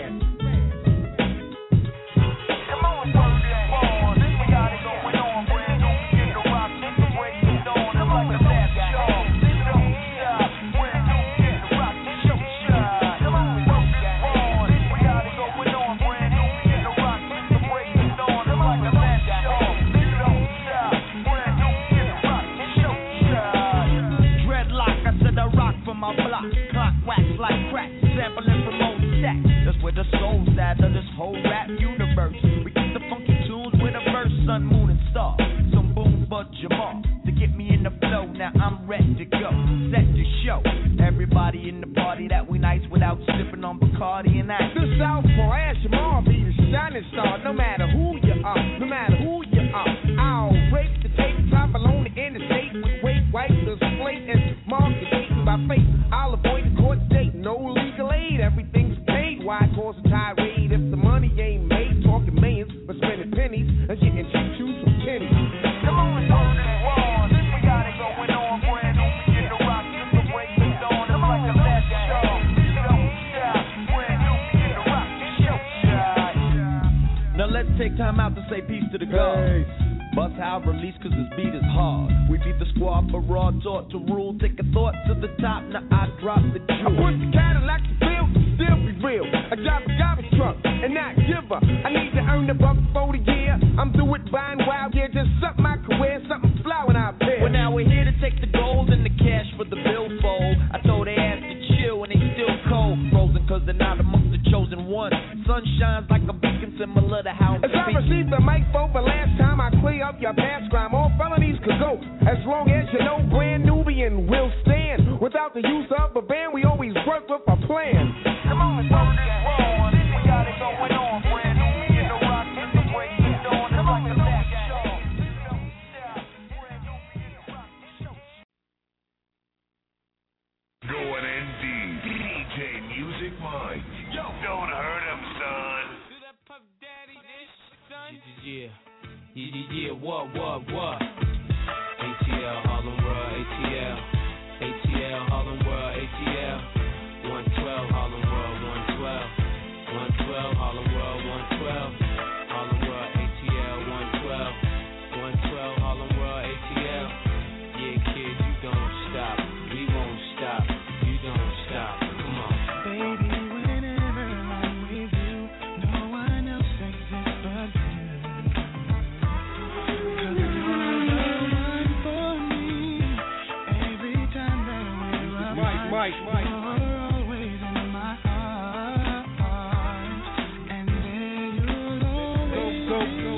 My block, clock wax like crack, sampling from old stacks. That's where the soul's at of this whole rap universe. We get the funky tunes with a verse, sun, moon, and star. Some boom, but Jamal to get me in the flow. Now I'm ready to go, set the show. Everybody in the party that we nice without sipping on Bacardi and that. The Southpaw Ash Jamal be the shining star. No matter who you are, no matter who you are. I'll rape the tape, top along the interstate with weight, white, the slate, and market dating by faith. I'll avoid the court date, no legal aid, everything's paid. Why cause a tirade if the money ain't made? Talking millions, but spending pennies and getting cheap from pennies. Come on, talk to the wall. We got it going on, brand new. We get the rock, just the way it's on. It's like a last show. Don't stop, brand new. We get the rock, show shot. Now let's take time out to say peace to the gods. Bust how release cause this beat is hard. We beat the squad for raw, taught to rule. Take a thought to the top, now I drop the jewel. I put the Cadillac to build, still be real. I drive a garbage truck and not give up. I need to earn the buck for the year. I'm through with buying wild gear, just something my career, something flowing out there. Well now we're here to take the gold and the cash for the billfold. I told they ass to chill and they still cold. Frozen cause they're not amongst the chosen ones. Sun shines like a beacon similar to how as I received the mic for last time I clear up your past crime. All felonies could go as long as you know brand newbie and will stand. Without the use of a band, we always work with a plan. Come on, let's roll this one. We got it going on, brand new. You know rock is the way it's on. It's like a back show. Going ND, DJ Music Mind. Yo, don't hurt him, son. Yeah, what? ATL, Harlem World, ATL, Harlem World, ATL, 112, Harlem World, 112, 112, Harlem World, 112, Harlem World, ATL, 112, 112, Harlem World, ATL. Yeah, kid, you don't stop, we won't stop, you don't stop, come on. Baby, whenever I'm with you, no one else exists but you. Mike. You're always in my arms, and there you'll always go.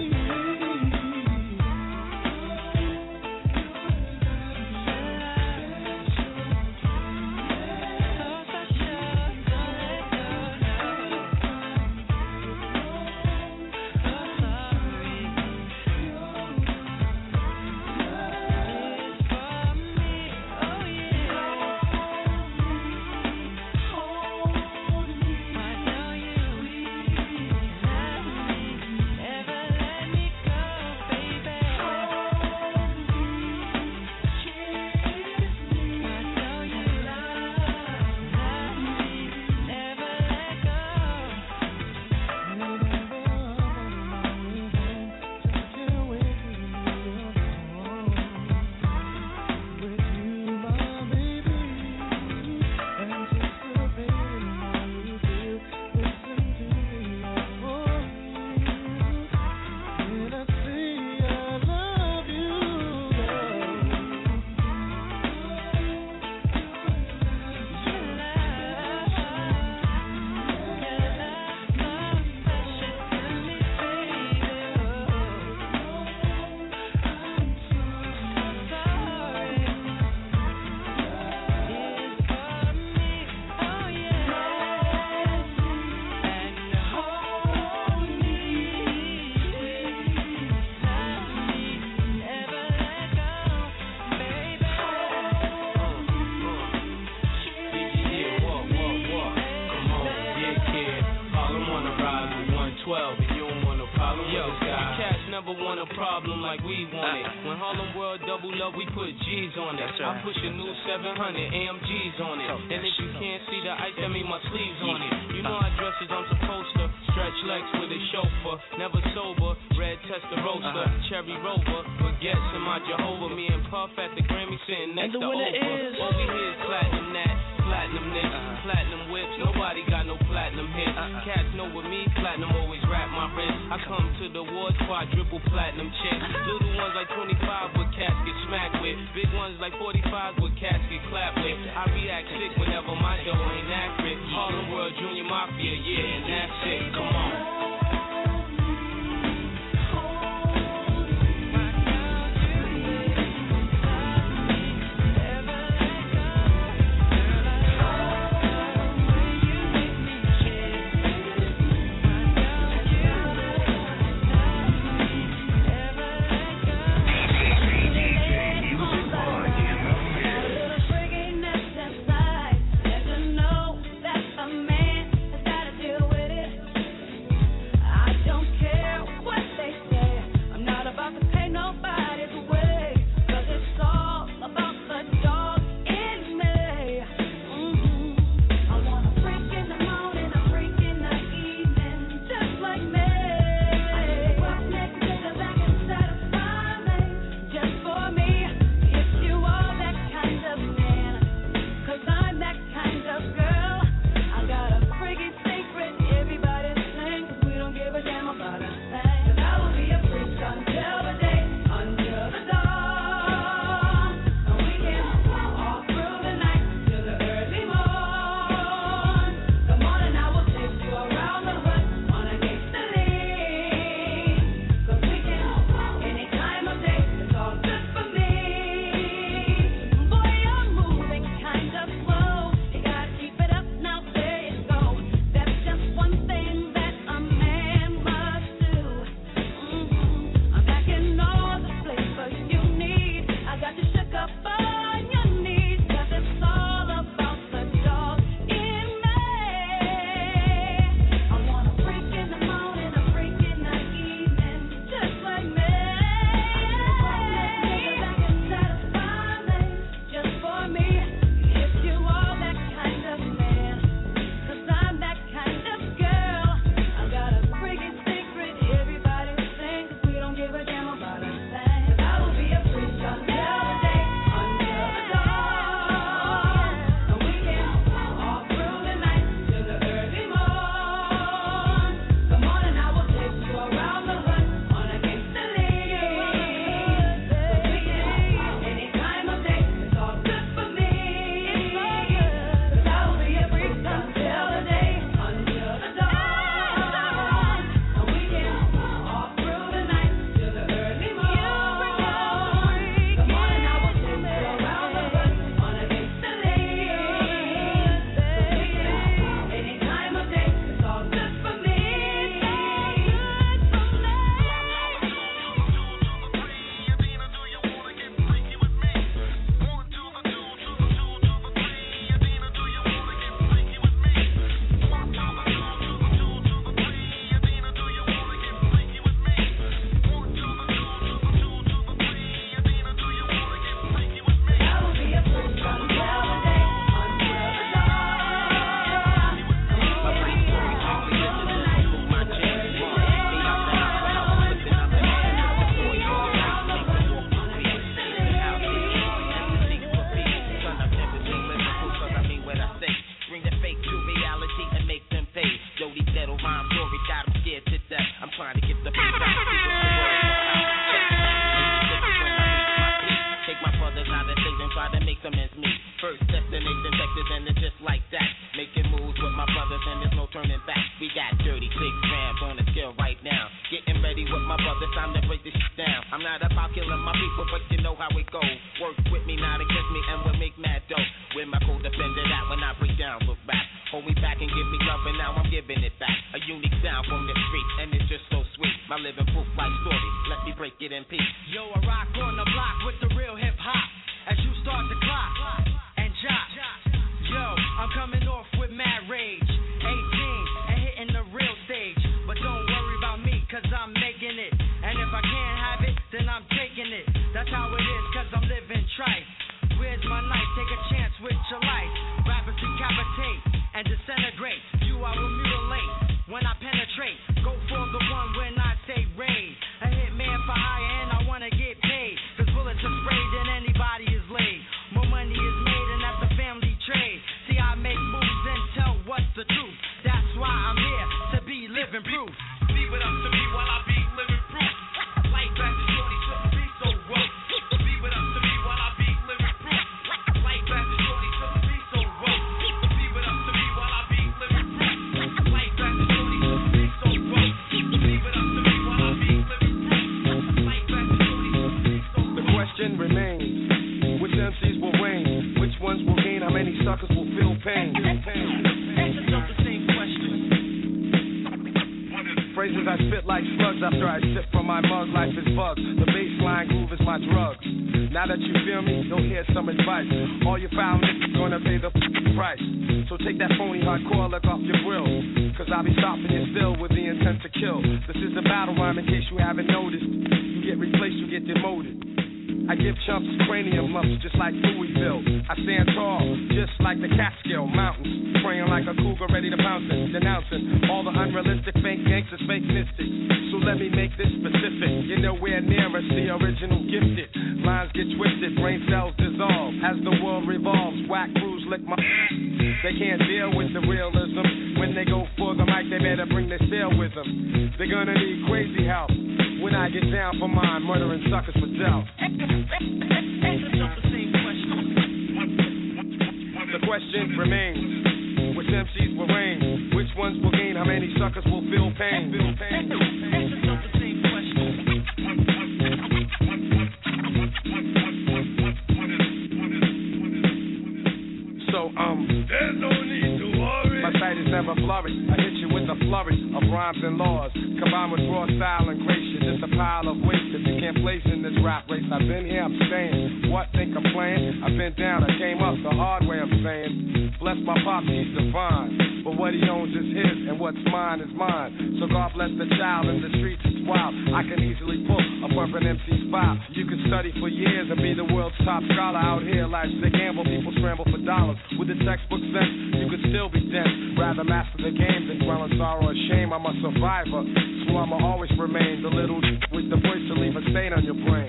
Problem like we want it. When Harlem World double up, we put G's on it. I push a new 700 AMGs on it. And if you can't see the ice, that mean my sleeves on it. You know I dress as I'm supposed to. Stretch legs with a chauffeur, never sober. Red Testarossa, Cherry Rover. Baguettes in my Jehovah. Me and Puff at the Grammy sitting next to Oprah. All we hear is platinum that, platinum this, platinum whips. Nobody got no platinum hits. Cats know with me, platinum always wrap my wrist. I come to the awards, quadruple platinum chicks. Little ones like 25 with cats get smacked with. Big ones like 45 with cats get clapped with. I react sick whenever my dough ain't accurate. Harlem World Junior Mafia, yeah, and that's it. Come on. cements me. First destination vectors and it's just like that. Making moves with my brothers and there's no turning back. We got 36 grams on the scale right now. Getting ready with my brothers, time to break this shit down. I'm not about killing my people, but you know how it goes. Work with me, not against me, and we'll make mad dough. Where my co-defender at when I break down with rap. Hold me back and give me love, and now I'm giving it back. A unique sound from the street, and it's just so sweet. My living proof like story, let me break it in peace. Yo, I rock on the block with the real hip hop. As you start the clock and jot. Yo, I'm coming off with mad rage. 18 and hitting the real stage. But don't worry about me, cause I'm making it. And if I can't have it, then I'm taking it. That's how it is, cause I'm living trife. Where's my knife? Take a chance with your life. Rappers decapitate and disintegrate. You I will mutilate when I penetrate. Go for the one when I say raid. A hitman for hire and I wanna get paid. Cause bullets are sprayed and anybody is laid. More money is made and that's a family trade. See I make moves and tell what's the truth. That's why I'm here to be living proof. Leave it up to me while I be living proof. Light back to shorty shouldn't be so rough. Leave it up to me while I be living proof. Light back to shorty shouldn't be so rough. Leave it up to me while I be living proof. Light back to shorty shouldn't be so rough. Leave it up to me while I be living proof. Light back to shorty shouldn't be so rough. The question remains, which MCs will reign? Which ones will gain? How many suckers will feel pain? Answers of the same question. Phrases I spit like slugs after I sip from my mug. Life is bugs. The baseline groove is my drugs. Now that you feel me, you'll hear some advice. All your foul niggas gonna pay the price. So take that phony hardcore look off your grill. Cause I'll be stopping you still with the intent to kill. This is a battle rhyme in case you haven't noticed. You get replaced, you get demoted. I give chumps cranium lumps just like Louisville. I stand tall, just like the Catskill Mountains. Praying like a cougar ready to pounce it. Denouncing all the unrealistic fake gangsters, fake mystics. So let me make this specific. You're nowhere near us, the original gifted. Lines get twisted, brain cells dissolve. As the world revolves, whack crews lick my They can't deal with the realism. When they go for the mic, they better bring their steel with them. They're gonna need crazy help. When I get down for mine, murdering suckers for death. The question remains, which MCs will reign? Which ones will gain? How many suckers will feel pain? So, there's no need to worry. My sight is never blurry. I hit you with a flurry of rhymes and laws, combined with raw style and grace. You're just a pile of waste if you can't place in this rap race. I've been here, I'm staying. What, think I'm playing? I've been down, I came up the hard way, I'm saying. Bless my pops, he's divine. But what he owns is his, and what's mine is mine. So God bless the child in the streets, it's wild. I can easily pull a bumpin' MC file. You can study for years and be the world's top scholar. Out here, life's a gamble, people scramble for dollars. With the textbook sense, you could still be dense. Rather master the game than dwell in sorrow or shame. I'm a survivor, so I'ma always remain the little with the voice to leave a stain on your brain.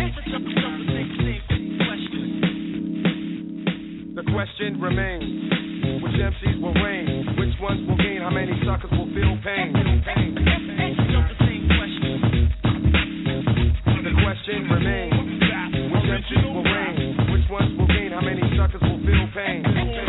The question remains, which MCs will reign? Which ones will gain? How many suckers will feel pain? The question remains, which MCs will reign? Which ones will gain? How many suckers will feel pain?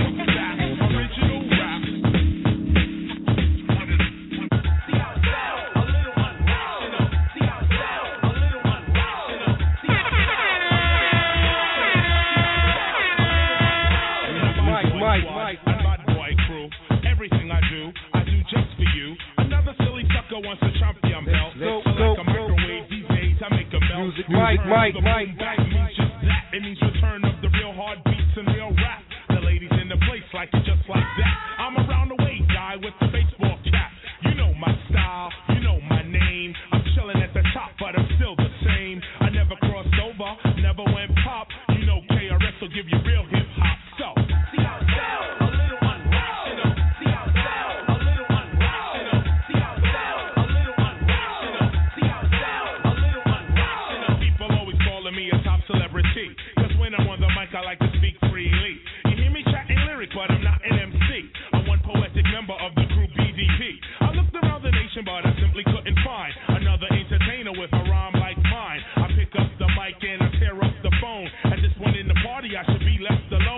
Mike. Means just that. It means return of the real hard beats and real rap. The ladies in the place like it just like that. I'm around the way guy with the baseball cap. You know my style, you know my name. I'm chilling at the top, but I'm still the same. I never crossed over, never went pop. You know KRS will give you real hip hop. So see how it sound, a little unrational. See how it sound, a little unrational. See how it sound, a little unrational. See how it sound, a little unrational. People always calling me a top celebrity. Cause when I'm on the mic, I like to speak freely. You hear me chatting lyric, but I'm not an MC. I'm one poetic member of the crew BDP. I looked around the nation, but I simply couldn't find another entertainer with a rhyme like mine. I pick up the mic and I tear up the phone. At this point in the party, I should be left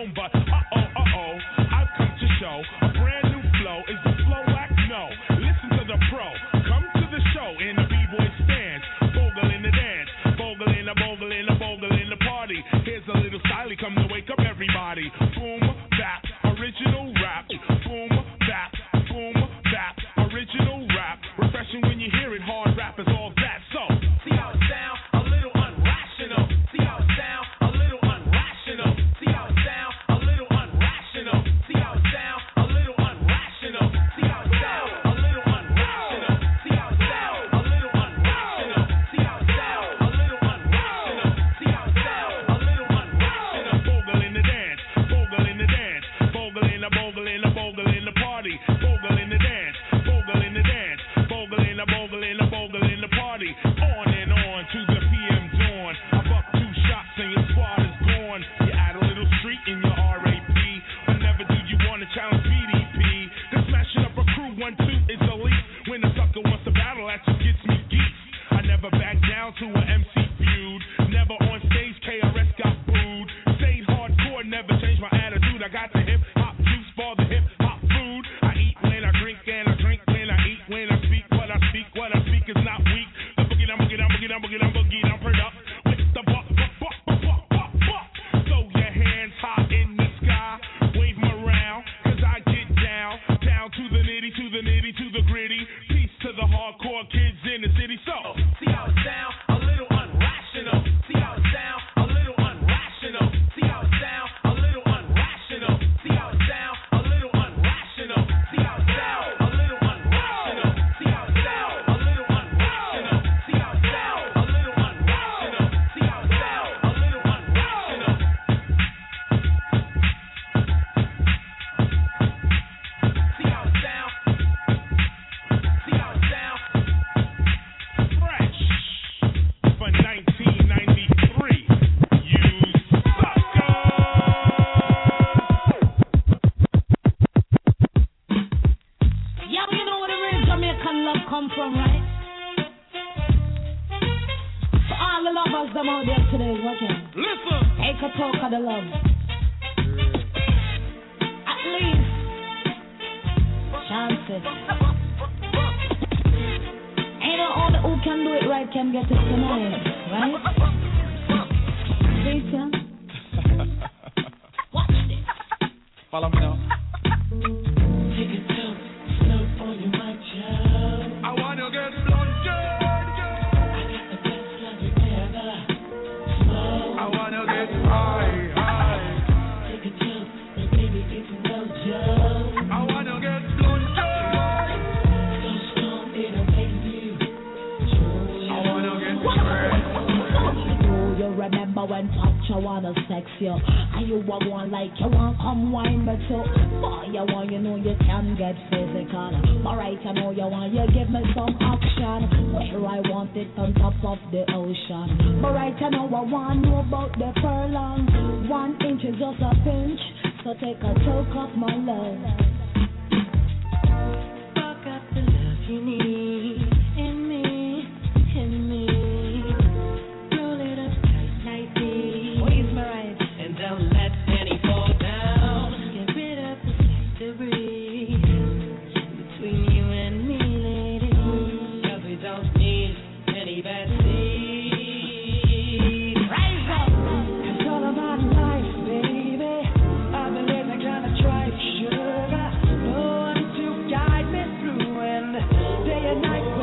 known, but I've come to show a brand new flow. Is the flow act? No. Listen to the pro. Come to the show in the B-boy stands. Bogle in the dance. Bogle in the bogle in the bogle in the party. Here's a little stylie come to wake up everybody. Boom, bap, original rap. Boom, bap, original rap. Refreshing when you hear it. Hard rap is all that. So, see how it sound? A little unrational. See how it sound? A little unrational. See how it sound? A little unrational. See how it sound? A little unrational. See how it sound? A little unrational. See how it sound? A little unrational. See how it sound? A little unrational. See how it sound? A little unrational. Bogle in the dance. Bogle in the dance. Bogle in the bogle in the bogle in the party. Bogle in the dance. Bogle in the dance. Bogle in the bogle in the bogle in the party. On and on to the PM dawn. I buck 2 shots and your squad is gone. You add a little street in your RAP. But never do you want to challenge BDP. Cause smashing up a crew 1-2 is the least. When a sucker wants to battle, that just gets me geeked. I never back down to an MC feud. Never on stage, KRS got booed. Stayed hardcore, never changed my attitude. I got the hip hop juice for the hip hop food. I eat when I drink and I drink when I eat. When I speak, what I speak, what I speak is not weak. The boogie, I'm boogie, I'm boogie, I'm boogie, I'm boogie, I'm put up with the buck. Throw your hands high in the sky, wave them around, cause I get down, down to the nitty, to the nitty, to the gritty. Peace to the hardcore kids in the city. So, see how it sound? A little unrational. See how it sound? A little unrational. See how it sound? A little unrational. See how it sound? A little unrational. See how it sound? A little unrational. See how it sound? A little unrational. See how it sound? A little unrational. See how it sound? A little unrational. See how it sound? See how it sound? Fresh for 1993. You sucker! Yeah, but you know where the real Jamaican love come from, right? For all the lovers them out there today, watching. Listen! Take a talk of the love. At least chances. Ain't no only who can do it right can get it tonight, right? See, ya? Watch this. Follow me now. Take it slow on your mic, child. I wanna get blunted. I got the best love you ever. Slow. I wanna get high. Take it slow, but baby, it's no joke. I wanna get blunted. So strong, it'll make you drool. I wanna get Do you remember when Pacha wanna sex you? And you were one like you want come wine, but so boy, you want, you know you can get physical. Alright, I know you want, you give me some action. Where I want it on top of the ocean. But right, I know I want know about the furlong. 1 inch is just a pinch, so take a toke of my love. Fuck up the love you need in me, in me. Roll it up tight like this. Squeeze my right and don't let any fall down. Get rid of the slight debris between you and me, lady. 'Cause we don't need any bad seed. Rise up! It's all about life, baby. I've been living kind of tripe, sugar. No one to guide me through, and day and night.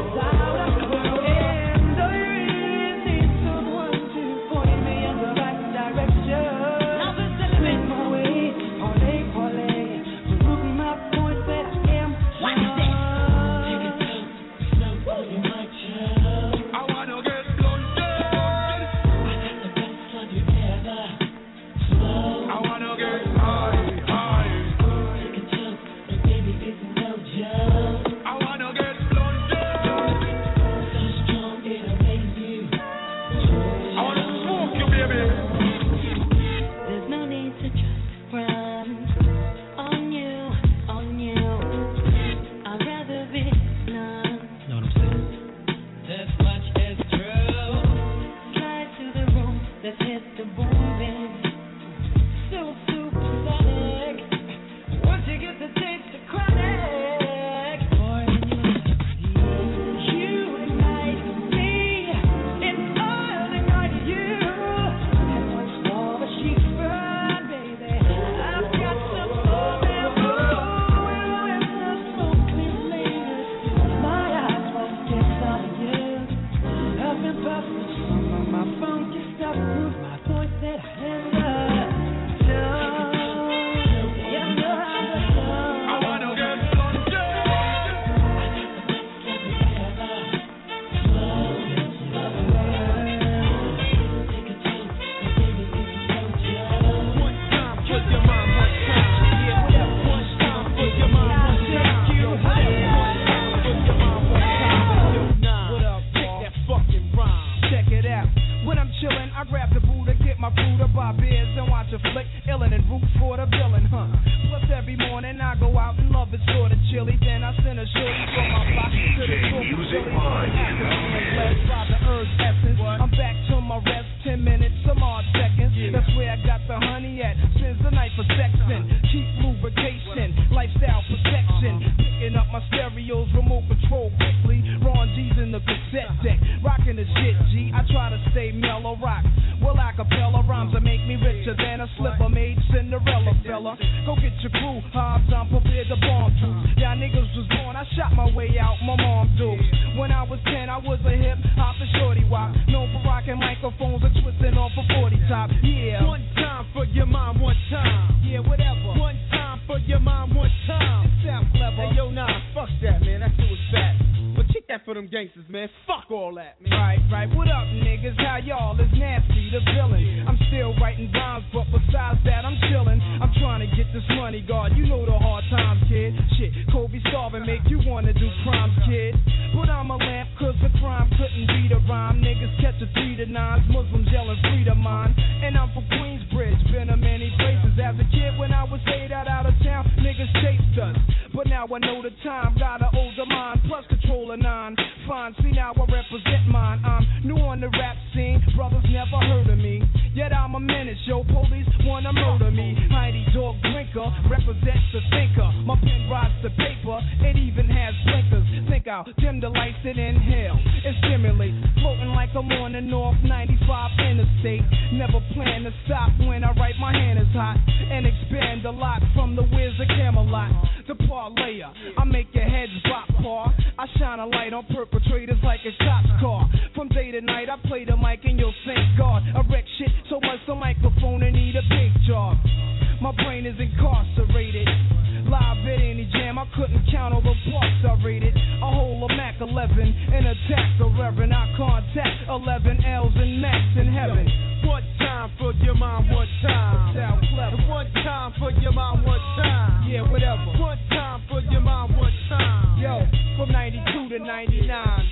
illin' and root for the villain, huh? Plus every morning I go out and love it sorta chilly. Then I send a shorty from my block to the store. Music Mind. Blessed by the herb essence. I'm back to my rest, 10 minutes, some odd seconds. That's where I got the honey at. Spends the night for sexing, cheap lubrication, lifestyle protection. Picking up my stereos, remote control quickly. Ron G's in the cassette deck, rocking the shit, G. I try to stay mellow rock. Well, acapella rhymes that make me richer than a slipper-made Cinderella fella. Go get your crew, Hobbs, I'm prepared to bomb troops. Y'all niggas was born, I shot my way out, my mom dukes. When I was 10, I was a hip hop and shorty wop. Known for rocking microphones and twisting off a 40 top. Yeah. One time for your mom, one time. Yeah, whatever. One time for your mom, one time. It sound clever. Hey, yo, nah, fuck that, man. That shit was fat. But kick that for them gangsters, man. Fuck all that, man. Right. What up, niggas? How y'all? It's Nasty, the villain. I'm still writing rhymes, but besides that, I'm chillin'. I'm trying to get this money, God. You know the hard times, kid. Shit, Kobe starving make you wanna do crimes, kid. But I'm a lamp, cause the crime couldn't be the rhyme. Niggas catch a 3 to 9s, Muslims yelling free to mine. And I'm from Queensbridge, been to many places. As a kid, when I was laid out of town, niggas chased us. But now I know the time, got an older mind, plus control of 9. Fine, see now I represent mine. I'm new on the rap scene, brothers never heard of me. Yet I'm a menace, yo, police wanna murder me. Heidi dog drinker, represents the thinker. My pen rides the paper, it even has blinkers. Think I'll dim the lights and inhale and stimulate. Floating like I'm on the North 95 interstate. Never plan to stop when I write, my hand is hot. And expand a lot from the Wiz of Camelot to Parlayer. I make your heads bop, par. I shine a light on perpetrators like a cop's car. From day to night I play the mic and you'll thank God. I wreck shit so much the microphone and need a big job. My brain is incarcerated. Live at any jam, I couldn't count all the parts I rated. A whole of Mac 11 and attack the Reverend. I contact 11 L's and Max in heaven. One time for your mom, one time. Sound clever. One time for your mom, one time. Yeah, whatever. One time for your mom, one time. Yo, from 92 to 99.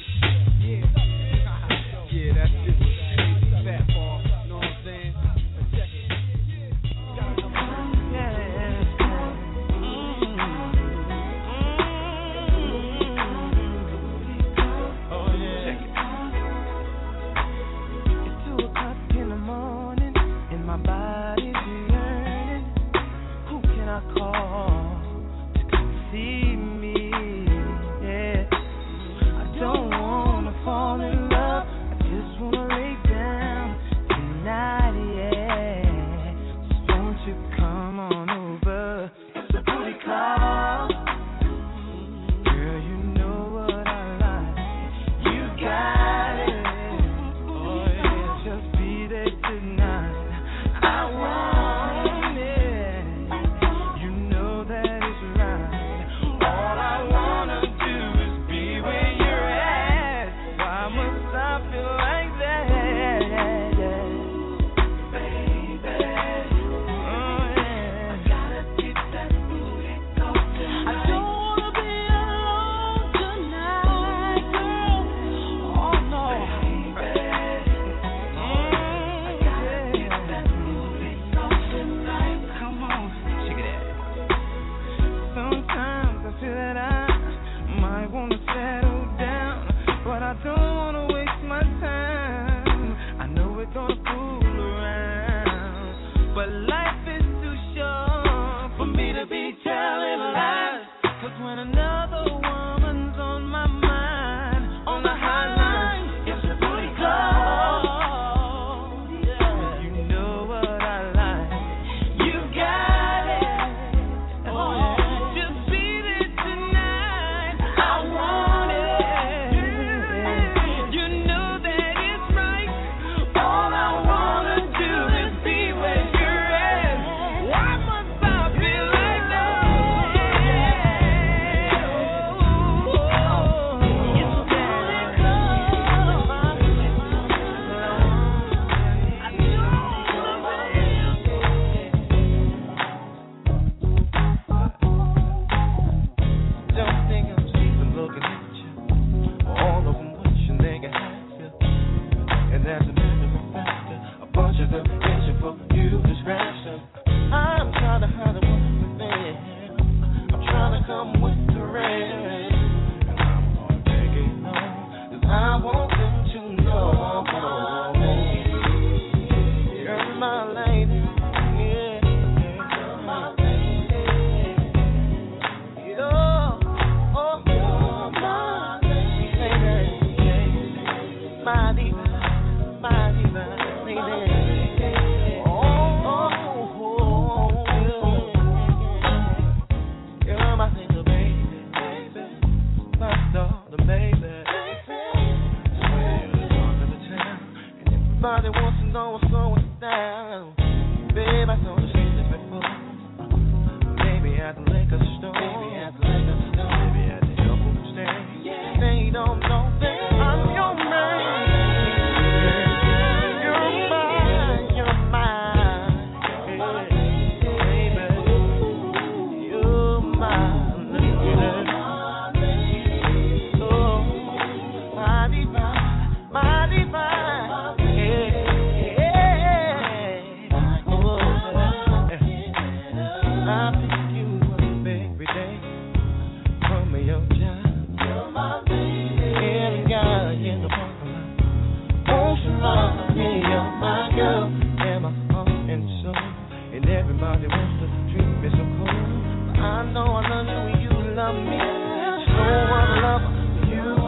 Yeah. Yeah, that shit was crazy fat, Paul. You know what I'm saying? Check it. I pick you up every day. Romeo John, you're my baby. Every guy in the parking lot wants to love me. You're my girl, and my heart and soul. And everybody wants to treat me so cold. But I know I love you when you love me. So I love you.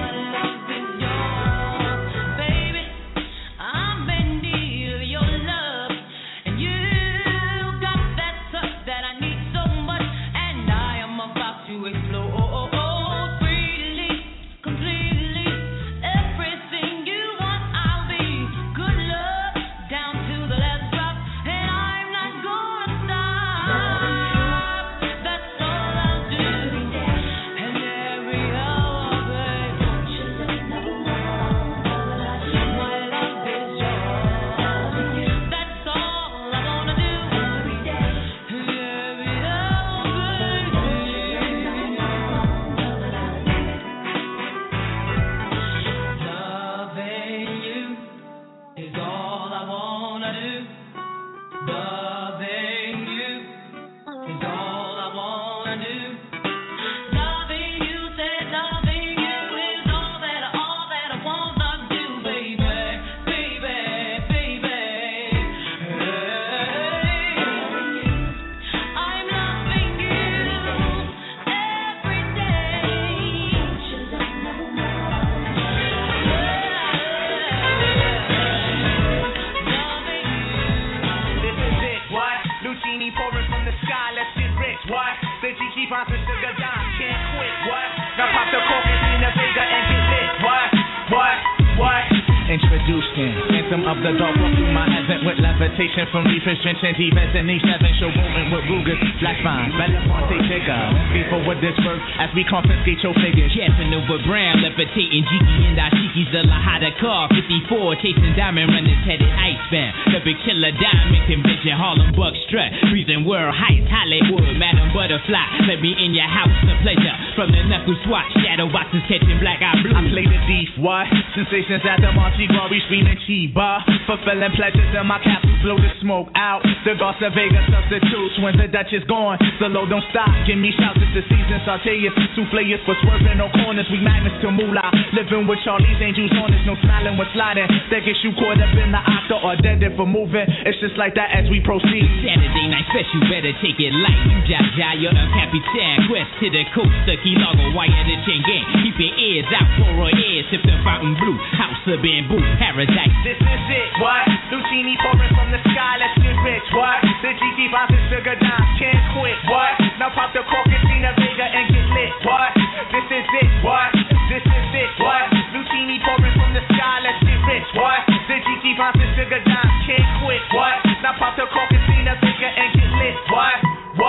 Your love I wanna do. Loving you is all I wanna do. Loving you, said loving you is all that I wanna do, baby, baby, baby. Hey, I'm loving you every day. Lucini pouring from the sky, let's get rich. What? The G finds the sugar dime, can't quit. What? Now pop the cork and see the Vega and get lit. What? Introduced him, anthem of the dark, walk through my advent with levitation from reefers, trenchant events in E7, show movement with Rugas, black spines, Belafonte Jigger. People with this work as we confiscate your figures. Casanova Brown, levitating Jiggy and Ashiki's the Lahada car, 54, chasing diamond runners headed icebound. The big killer diamond convention, Harlem Buck strut, breathing world heights, Hollywood, Madam Butterfly. Let me in your house, a pleasure. From the knuckle swatch, shadow boxes catching black eye blue. I play the thief, what? Sensations at the Monte Glory, screaming Chiba. Fulfilling pleasures in my capsules, blow the smoke out. The Garza Vega substitutes when the Dutch is gone. The low don't stop, give me shouts, it's the season. Sauteas, souffleurs for swerving no corners. We magnets to moolah. Living with Charlie's angels on us, no smiling with sliding. That gets you caught up in the octa or dead if we're moving. It's just like that as we proceed. Saturday night special, better take it light. You Jaja, you're the Capitan. Quest to the coast, the Key Largo, wire the chain gang. Keep your ears out for our ears. Sip the fountain blue, house of bamboo, paradise. This is it, what? Lucini pouring from the sky, let's get rich, what? The GT vibes and sugar dimes, can't quit, what? Now pop the cork and see the Vega and get lit, what? This is it, what? This is it, what? Lucini pouring from the sky, let's get rich, what? The GT vibes and sugar dimes, can't quit, what? Now pop the cork and see the Vega and get lit, what?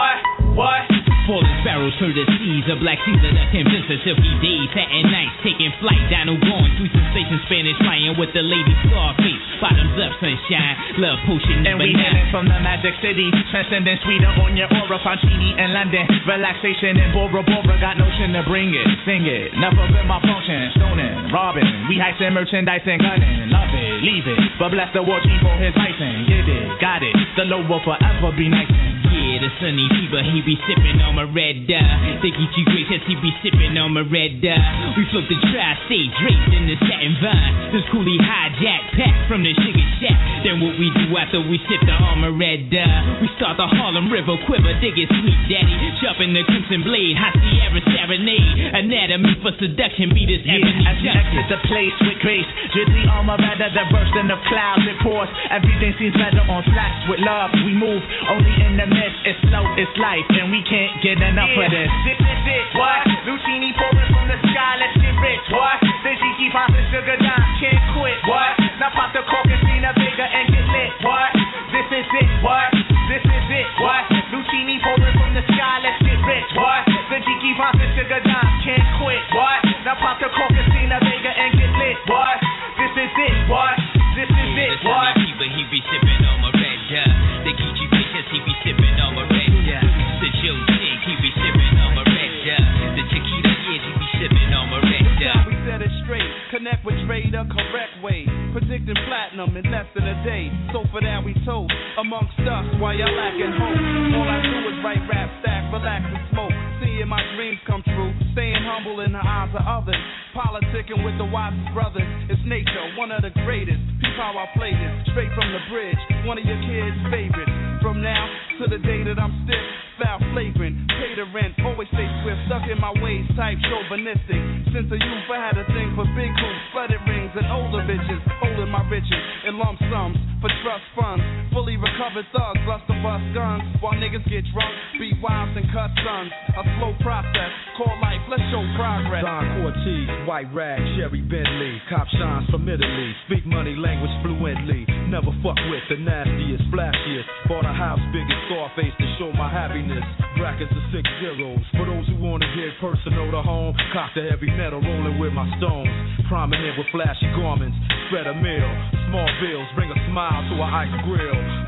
Falling sparrows through the seas, a black Caesar that convinced us silky days, satin nights, taking flight, Dino going through sensation, Spanish flying with the lady Scarface, bottoms up, sunshine, love potion number 9. And we heading from the Magic City, transcending sweeter on your aura, Fancini in London, relaxation in Bora Bora, got notion to bring it, sing it, never been my function, stoning, robbing, we heisting merchandise and gunning, love it, leave it, but bless the war chief for his license, get it, got it, the low will forever be nice. Yeah, the sunny fever, he be sipping on my red They get you great cause he be sipping on my red We float the tri-state draped in the satin vine. This coolie hijack pack from the sugar shack. Then what we do after we sip the armor red we start the Harlem River quiver, dig it sweet daddy. Sharpen the crimson blade, hot Sierra serenade. Anatomy for seduction, beat this ebony as we exit the place with grace. Drizzy armor rather the bursting of clouds, it pours. Everything seems better on flats with love. We move only in the midst, it's slow, it's life, and we can't get enough of this. This is it, what? Lucini pouring from the sky, let's get rich, what? The G finds the sugar dimes, can't quit, what? Now pop the cork and see the Vega and get lit, what? This is it, what? This is it, what? Lucini pouring from the sky, let's get rich, what? The G finds the sugar dimes, can't quit, what? Now pop the cork and see the Vega and get lit, what? This is it, what? This is it, what? He be sipping on my red The Geechee bitches, he be sipping on my red The Joe Jig, he be sipping on my red The Chiquita Kid, he be sipping on my red We set it straight, connect with Dre the correct way. Predicting platinum in less than a day. So for that we toast amongst us while you're lacking hope. All I do is write rap, stack, relax and smoke. Seeing my dreams come true, staying humble in the eyes of others. Politicking with the wisest brothers. It's nature, one of the greatest. Peep how I play this, straight from the bridge. One of your kids' favorites. From now to the day that I'm stiff, foul flagrant, pay the rent, always stay swift, stuck in my ways, type chauvinistic. Since a youth I had a thing for big hoops, flooded rings, and older bitches, holding my riches in lump sums for trust funds. Fully recovered thugs, lust to bust guns, while niggas get drunk, beat wives and cut sons. A slow process, call life, let's show progress. Don Cortez, white rag, Sherry Bentley, cop shines from Italy, speak money language fluently, never fuck with the nastiest, flashiest. Bought a house big as Scarface to show my happiness. Brackets of 6 zeros. For those who wanna get personal to home, cock the heavy metal rolling with my stones. Prominent with flashy garments, spread a meal. Small bills bring a smile to an ice grill.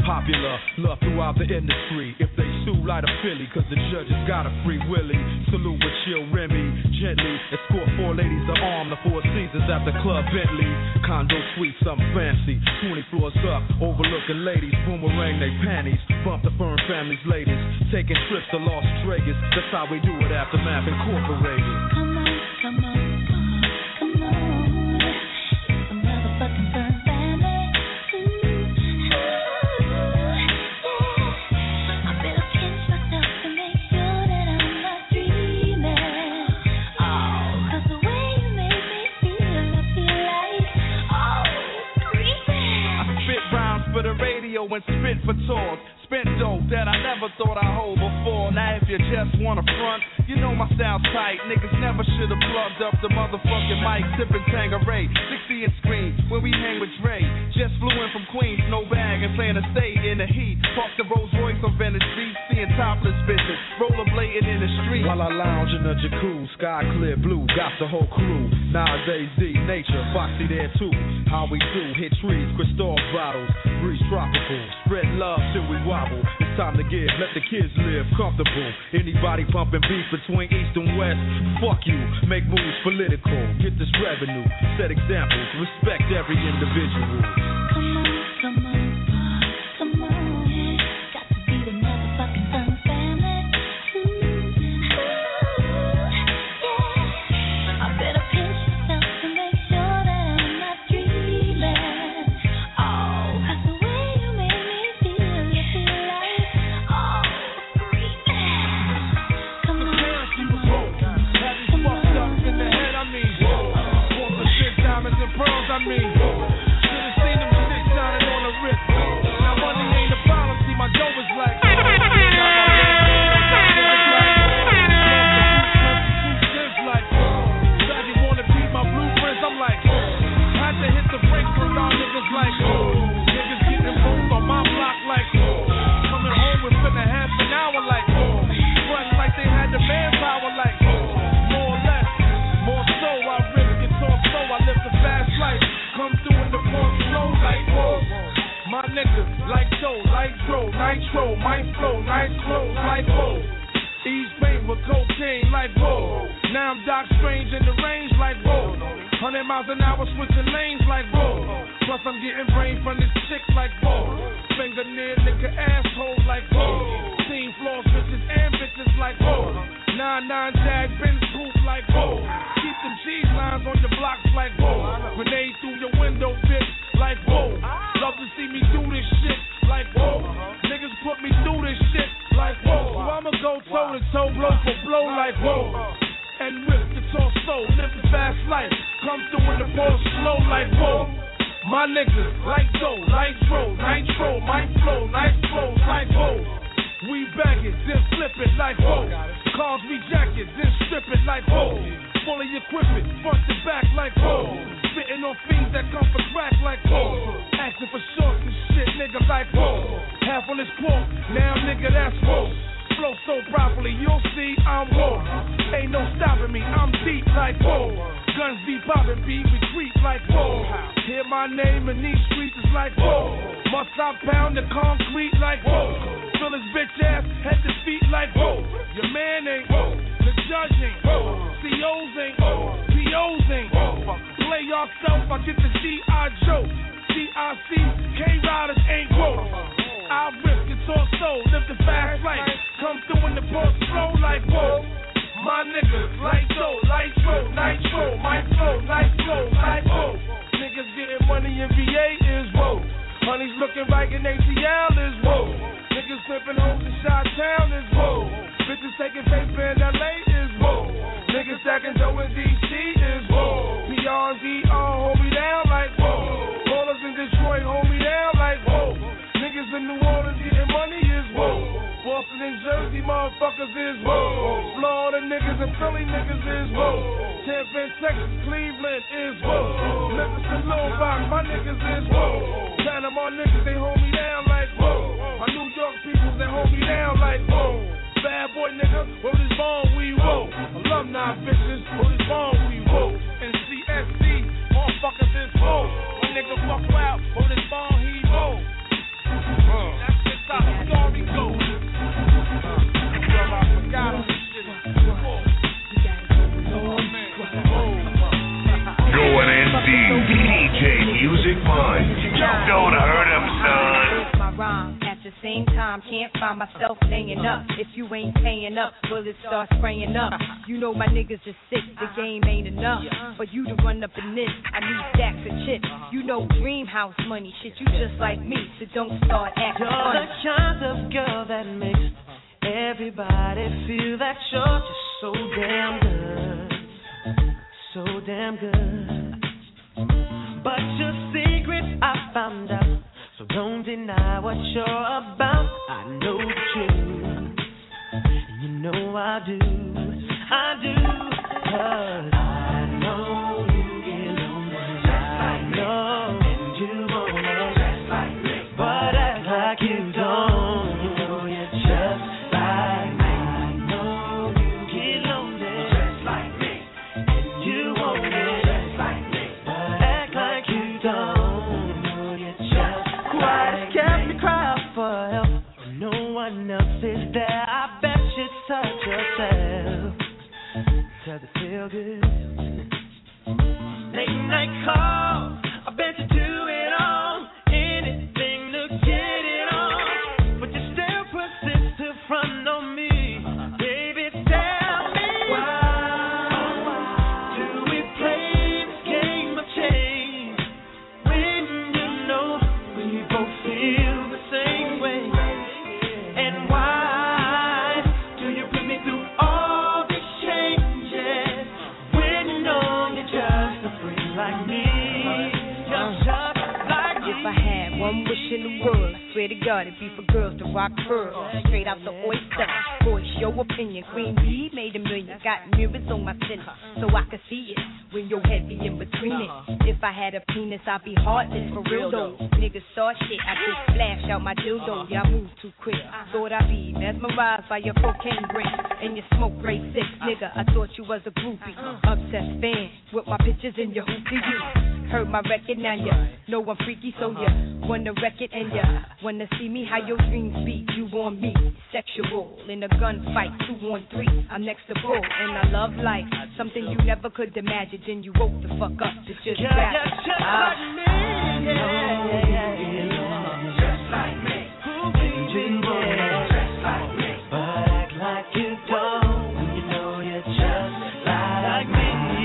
Popular, love throughout the industry. If they sue, light a Philly, cause the judges got a free willy. Salute with chill Remy, gently. Escort 4 ladies to arm, the 4 seasons at the Club Bentley. Condo suite, something fancy. 20 floors up, overlooking ladies. Boomerang they panties. Bump the firm family's ladies. Taking trips to Las Vegas. That's how we do it, Aftermath Incorporated. Come on, come on, come on. It's a motherfucking firm family. I better pinch myself to make sure that I'm not dreaming. Oh, cause the way you make me feel, I feel like, oh, dreaming. I spit rhymes for the radio and spit for tours. Spent dope that I never thought I'd hold before. Now if you just wanna front, you know my style's tight. Niggas never should've plugged up the motherfucking mic. Sippin' Tangeray, 60-inch screen when we hang with Dre. Just flew in from Queens, no bag, and plan to stay in the heat. Park the Rolls Royce on Venice Beach, seeing topless bitches rollerblading in the street. While I lounge in the jacuzzi, sky clear blue, got the whole crew. Nas, AZ, Nature, Foxy there too. How we do, hit trees, crystal bottles, breeze tropical. Spread love till we wobble. It's time to give, let the kids live comfortable. Anybody pumping beef between East and West, fuck you, make moves political. Get this revenue, set examples, respect every individual. Come on, come on, come on. Got to be the motherfucking firm family. Yeah. I better pinch myself to make sure that I'm not dreaming. Oh, cause the way you make me feel, you feel like, oh, dreaming. Come on, come on. Have you fucked up in the head, I mean. Want the shit, diamonds and pearls, I mean. Should've seen them shit shining on the wrist. Now money ain't a problem, see my dough is like. Wanna beat my blueprints, I'm like, had to hit the brakes for y'all niggas like, niggas getting moved on my block like, coming home within a half an hour like, running like they had the manpower like, more or less, more so, I risk it all so, I live the fast life, come through in the pork slow like, whoa. My niggas like Joe, like Dro, Nitro, my flow, nice clothes like whoa. East Bay with cocaine like whoa. Now I'm Doc Strange in the range like whoa. 100 miles an hour switching lanes like whoa. Plus I'm getting brain from this chick like whoa. Finger near nigga asshole like whoa. Team floors bitches and bitches like whoa. 9-9 Jag Benz coupe like whoa. Keep them cheese lines on your blocks like whoa. Grenade through your window bitch like whoa. Love to see me do this shit like whoa. Niggas put me through this shit like whoa. So I'ma go toe to toe, blow for blow like whoa. And whip the torso, live the fast life. Come through in the ball slow like whoa. My niggas like dough, like Dro, Nitro, my flow, nice flows like whoa. We bag it, then flip it like whoa. Cars we jack it, then strip it like whoa. Fully equipped, front to back like whoa. Spitting on fiends that come for crack like whoa. Asking for shorts and shit, nigga like whoa. Half on this pork, now nigga that's whoa. Flow so properly, you'll see I'm whoa. Ain't no stopping me, I'm deep like whoa. Guns be popping, be retreat like whoa. Hear my name in these streets is like whoa. Must I pound the concrete like whoa. Fill his bitch ass head to feet like whoa. Your man ain't whoa. The judge ain't whoa. COs ain't whoa. POs ain't whoa. Play yourself, I get the G.I. Joe. CIC, K-Riders ain't whoa. I rip the torso, live the fast life. Come through in the pork slow like whoa. My niggas like Joe, like Dro, Nitro, my flow, nice flow, like whoa. Niggas getting money in VA is whoa. Honey's looking right in ATL is whoa. Niggas flipping homes in Chi-Town is whoa. Bitches taking paper in LA is whoa. Niggas stacking dough in DC is whoa. PRZ hold me down like whoa. Ballers in Detroit hold me down like whoa. Niggas in New Orleans getting money is whoa. Boston and Jersey motherfuckers is whoa. Florida niggas and Philly niggas is whoa. Tampa, Texas, Cleveland is whoa. Memphis and Little Rock, my niggas is whoa. Panama niggas, they hold me down like whoa. My New York people, they hold me down like whoa. Bad boy nigga, where this bone we whoa. Alumni bitches, where this bone we whoa. And CSC, motherfuckers is whoa. My nigga fuck out, where this bone he whoa. same time, can't find myself laying up. If you ain't paying up, bullets start spraying up. You know my niggas is sick, the game ain't enough for you to run up in this. I need stacks of chips. You know dream house money, shit. You just like me, so don't start acting funny. You're the kind of girl that makes everybody feel that you're just so damn good, so damn good. But your secret I found out, so don't deny what you're about. I know the truth, and you know I do, 'cause I know you get lonely, I know, and you wanna just like me, but act like you don't. You know you're just like me. I know you get lonely, just like me, and you want it just like me, but act like you don't. You know you're just quiet, kept me cry for help. No one else is there. I bet you touch yourself. Does it feel good? Late night calls, I bet you do it all. Anything to get it on, but you still persist to front on me. Baby, tell me why do we play this game of change when you know we both feel the same way? And why do you put me through all these changes when you know you're just a freak like me? You're just like me. If I had one wish in the world, I swear to God, it'd be for girls to rock pearls straight out the oyster. Voice your opinion. Queen Bee made a million. Got mirrors on my center so I could see it when your head be in between it. If I had a penis, I'd be heartless for real though. Niggas start shit, I just flash out my dildo. Y'all move too quick. Thought I'd be mesmerized by your cocaine break and your smoke break six, nigga. I thought you was a groupie, obsessed fan with my pictures in your hoopty. You heard my record, now you know I'm freaky, so you wanna wreck it and you wanna see me how your dreams be. You want me, sexual in a gunfight, 2 on 3. I'm next to bull and I love life, something you never could imagine. Then you woke the fuck up to just rap. Just like me, just like me. And you want just like me, but act like you don't. When you know you're just like me.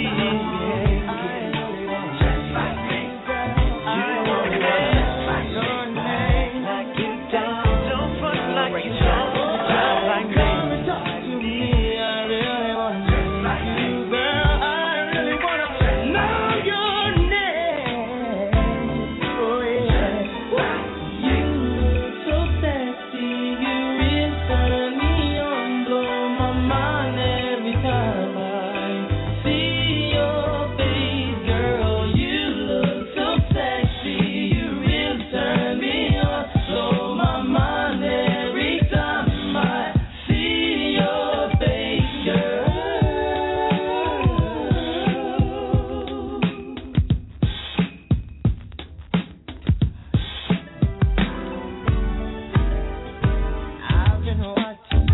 Just like me. You want just like me, like you don't front like you don't. Just like me. I really wanna just like you, girl. I really wanna know your name. Oh yeah. You look so sexy, you really turn me on, blow my mind every time I see your face, girl. You look so sexy, you really turn me on, blow my mind every time I see your face, girl. I've been watching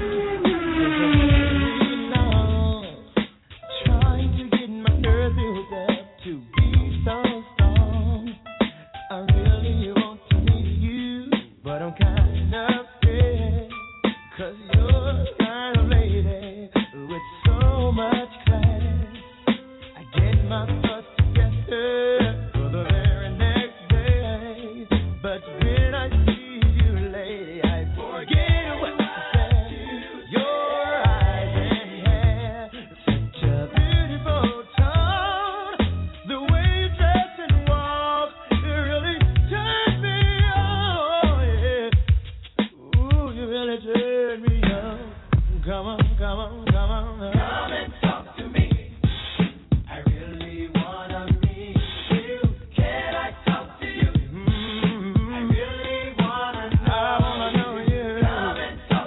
you long, trying to get my nerves built up to be so strong. I really want to meet you, but I'm kind of scared, 'cause you're the kind of lady with so much class. I get my thoughts together for the very next day, but when I see you, lady, I forget what to say. Your eyes and hair, such a beautiful tone. The way you dress and walk, it really turns me on. Yeah. Ooh, you really turn me on. Come on, come on, come on. Come and talk to me. I really wanna meet you. Can I talk to you? I really wanna know you. Come and talk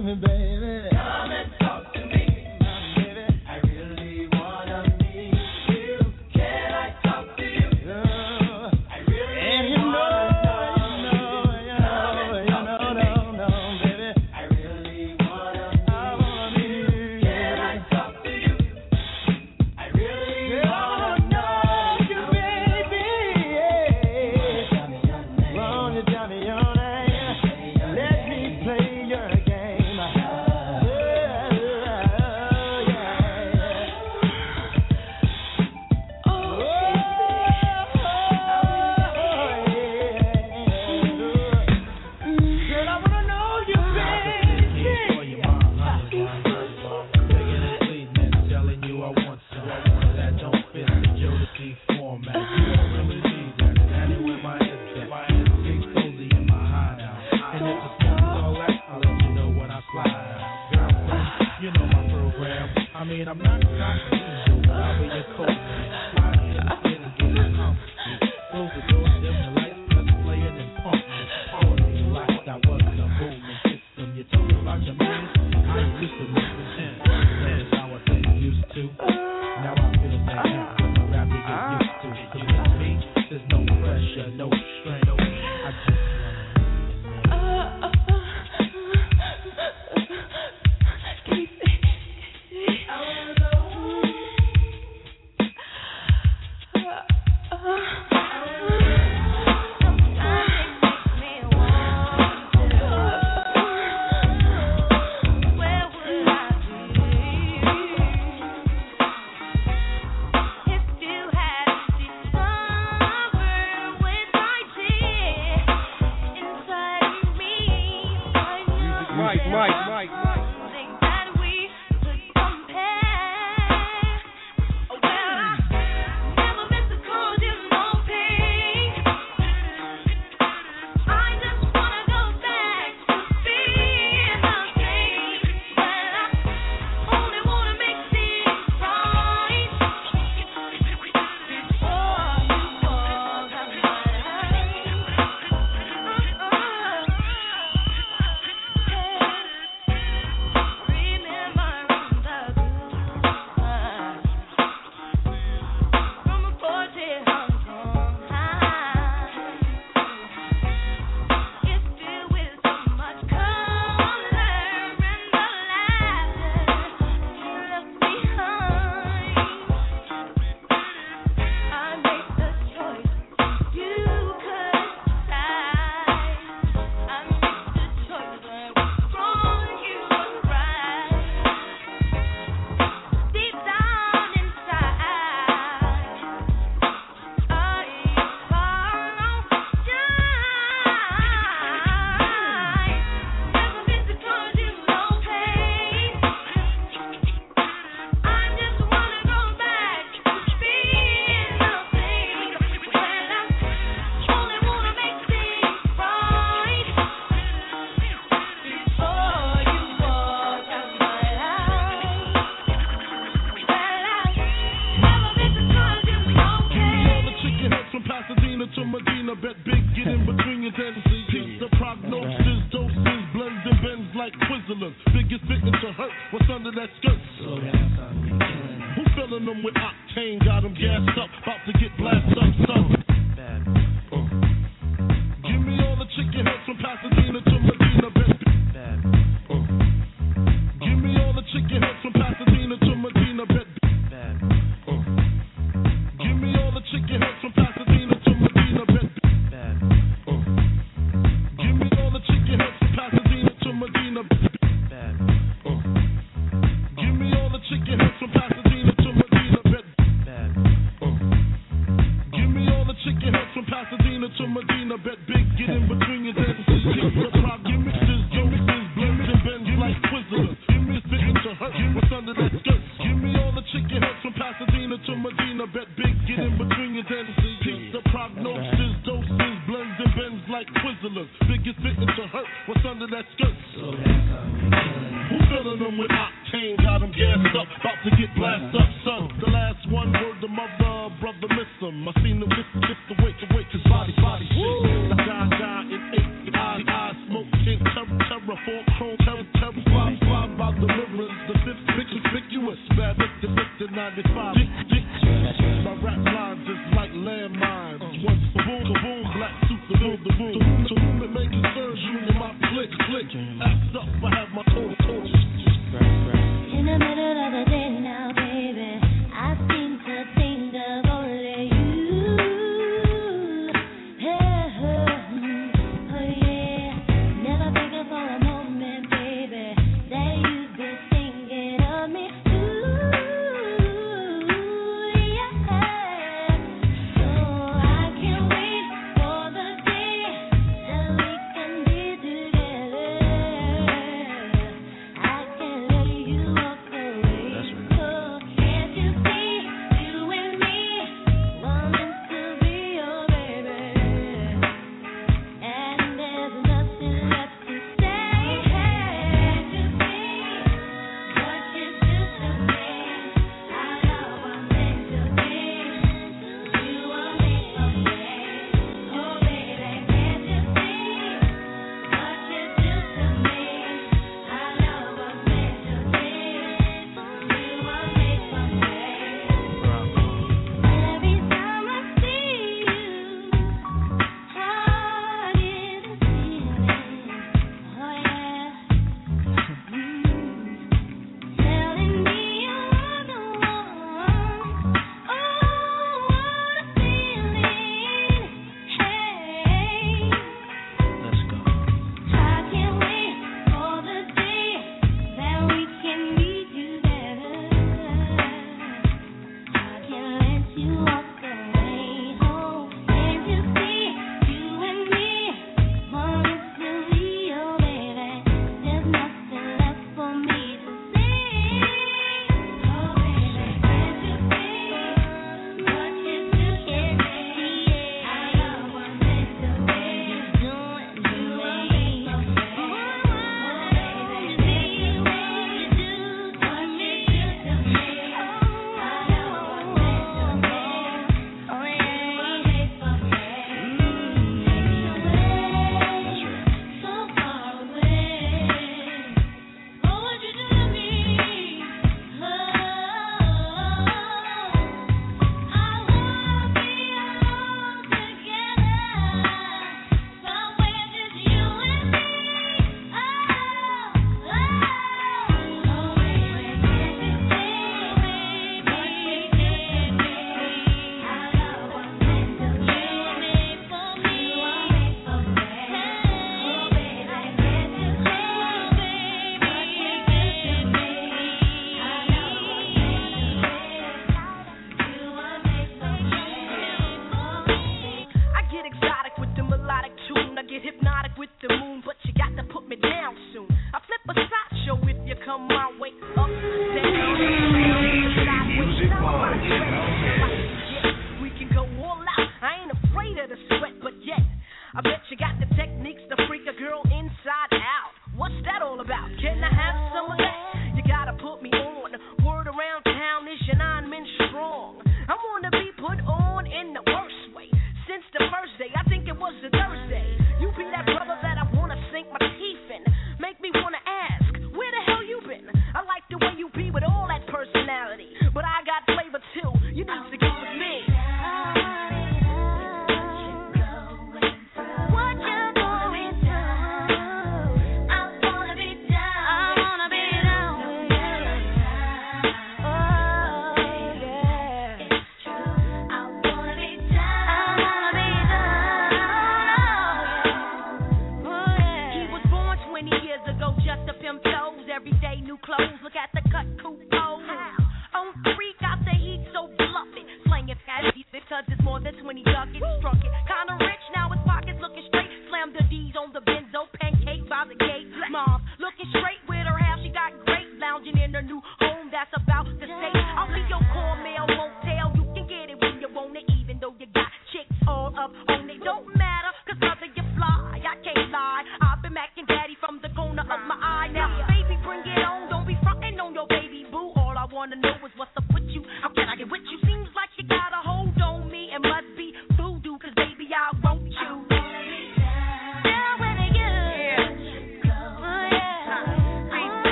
to me, baby. Come and talk to me, baby. I really wanna meet you. Can I talk to you? I really and you know, baby. I really wanna meet you. Can I talk to you? I really wanna know you, baby. Won't you tell me your name? Let me play your game. Girl, I wanna know you, Telling you I want some that don't fit the Jodeci format. You don't really need that. Anyway, my head's at. My head's big cozy in my hideout. And if the smoke is all that, I'll let you know when I slide out. Girlfriend, you know my program. I mean, I'm not usual, but I'll be your co-man. Slide in the skin and get it comfy. Close the door, dim the lights, let's play it and pump this party like that was the booming system. You told me about your man, I used to miss the 10. That's how I think used to. Now I feel that now when the rap you get used to. 'Cause with me, there's no pressure, no strain. I just Mike. Terror, terror, terror, deliverance, the conspicuous, bad the 95. My rap lines is like landmines. Once boom, the boom, black suit, the boom. To whom it may concern you in my click. Act up, I have my total. In the middle of the day now, baby, I seem to think of only you. Oh yeah, never thinking for a moment, baby, that you'd be thinking of me.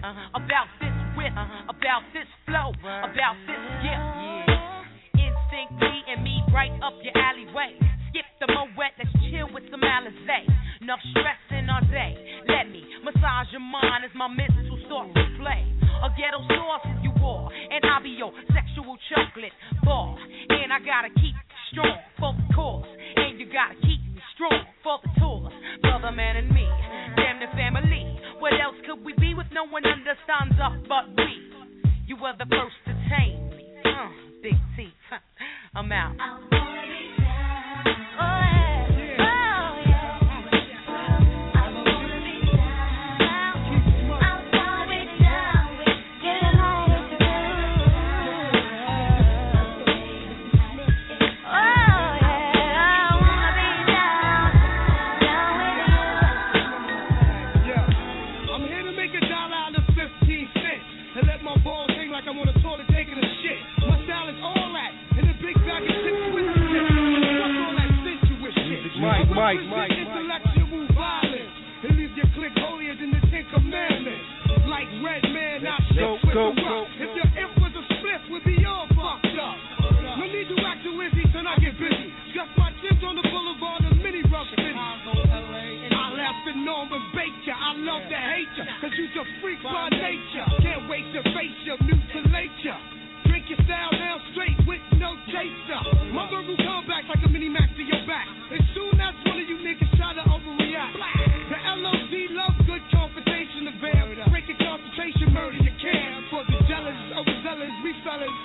about this wit, about this flow, about this gift. Instinct me and me right up your alleyway. Skip the Moet, let's chill with some Alizé. Enough stressing all day. Let me massage your mind as my mental starts to play. A ghetto sauce is you all, and I'll be your sexual chocolate bar. And I gotta keep strong for the cause, and you gotta keep me strong for the tours. Brother, man, and me, damn the family. What else could we be with no one understands us but we? You were the first to tame me. Big teeth. I'm out. Mike. Intellectual violence. It leaves your clique holier than the Ten Commandments. Like Red Man, I shit with the rock. If your if was a split, we'd be all fucked up. No need to act too easy, son, I get busy. Just my chins on the boulevard of mini rough city. I left the norm and bait ya. I love to hate ya, cause you's a freak by nature. Can't wait to face ya, mutilate ya. Drink your style down straight with no chaser. My verbal comebacks like a mini max to your back. As soon as one of you niggas try to overreact, the LOD love good confrontation affair. Break your concentration, murder your care. For the jealous, overzealous, we fellas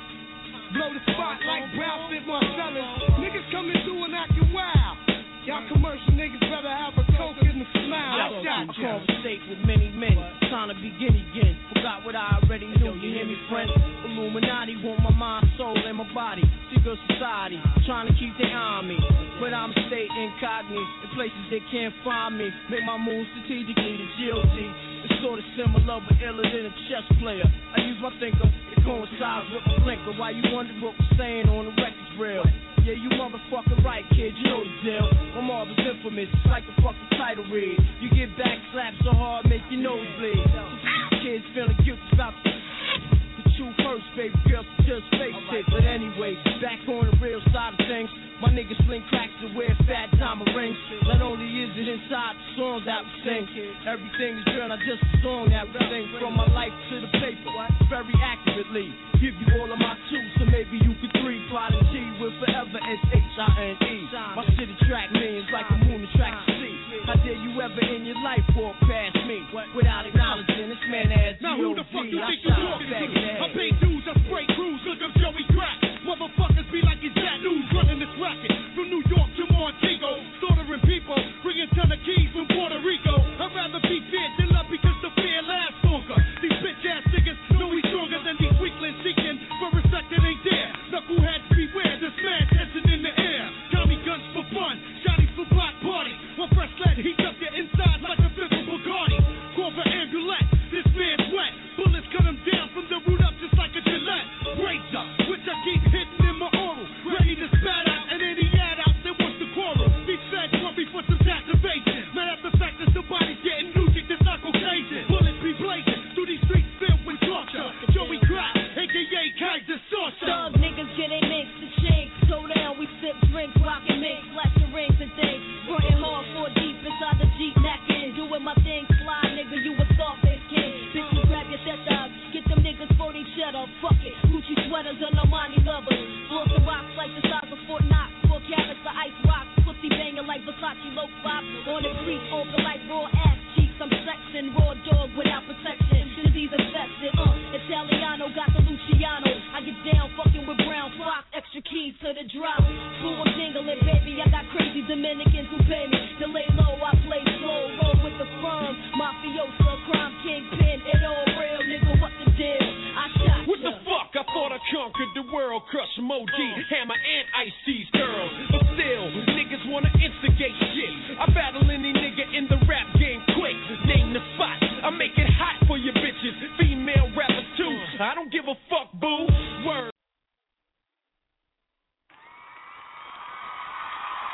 blow the spot like Ralph Fit Marcellus. Niggas coming through and acting wild. Y'all commercial niggas better have a coke in the smile. I conversate with many men. Time to begin again. Forgot what I already knew. You hear me, friend? Illuminati want my mind, soul, and my body. Secret society trying to keep their eye on me, but I'm stay incognito in places they can't find me. Make my move strategically. The GOD is sort of similar but iller than a chess player. I use my thinker. It coincides with my blinker. Why you wonder what we're saying on the record's real? Yeah, you motherfucking right, kid, you know the deal. My mob is infamous, it's like the fucking title read. You get back slapped so hard, make your nose bleed. Kids feeling guilty about the truth first, baby girl, just face it. But anyway, back on the real side of things, my niggas sling cracks and wear fat diamond rings. Not only is it inside the song that we sing, everything is real, not just a song that we sing. From my life to the paper, very accurately. Give you all of my two, so maybe you could three. Prodigy with forever S-H-I-N-E. My shit attract millions like the moon attracts the sea. How dare you ever in your life walk past me without acknowledging this man as now who the fuck you think you talking to? I pay dues, I spray crews, look up Joey Crack. Motherfuckers be like it's that news running this racket. From New York to Montego, slaughtering people, bringing ton of keys from Puerto Rico. I'd rather be feared than love because the fear lasts longer. These bitch ass niggas know we stronger than these weaklings seeking for respect that ain't there. Knuckleheads beware, this man dancing in the air. Tommy guns for fun, shotties for block parties. One fresh lead heats up your inside like a fifth of Bacardi. Call for ambulance, this man's wet. Bullets cut him down from the root up just like a Gillette. Razor, which I keep hitting in my oral. Ready to spat out and any ad out that wants to quarrel. These feds want me for some activation. Mad at the fact that somebody's getting music that's not Caucasian. Bullets be blazing through these streets filled with torture. Joey Crack, aka Kaiser Saucer. Thug niggas get a mix to shake. So down, we sip drinks, rockin' mix, flashing rings and things. Running hard for deep inside the Jeep necking. Doing my thing, fly nigga, you a Scarface kid. Bitch, you grab your set dog. Get them niggas for they cheddar. Fuck it, Gucci sweaters and Armani lovers. Floors the rocks like the size of Fort Knox. 4 carats of ice rocks. Pussy banging like Versace low flop. On the street, open like raw ass cheeks. I'm sexing, raw dog without protection. Disease infested, Italiano got the Luciano. I get down fucking with Brown Fox. Extra keys to the drop. Boom, I'm jingling, baby. I got crazy Dominicans who pay me to lay low. I play slow, roll with the firm. Mafiosa, crime kingpin. It all real, nigga. What the deal? I shot what the fuck? I thought I conquered the world. Crush Mo G, Hammer, and Ice-T's girls. But still, niggas wanna instigate shit. I battle any nigga in the rap game quick. Name the spot. I make it hot for your bitches. Female rappers too. I don't give a fuck, boo. Word.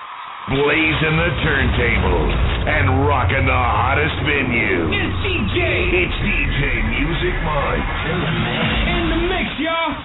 blazing the turntables, and rocking the hottest venue. It's DJ Music Mike. In the mix, y'all.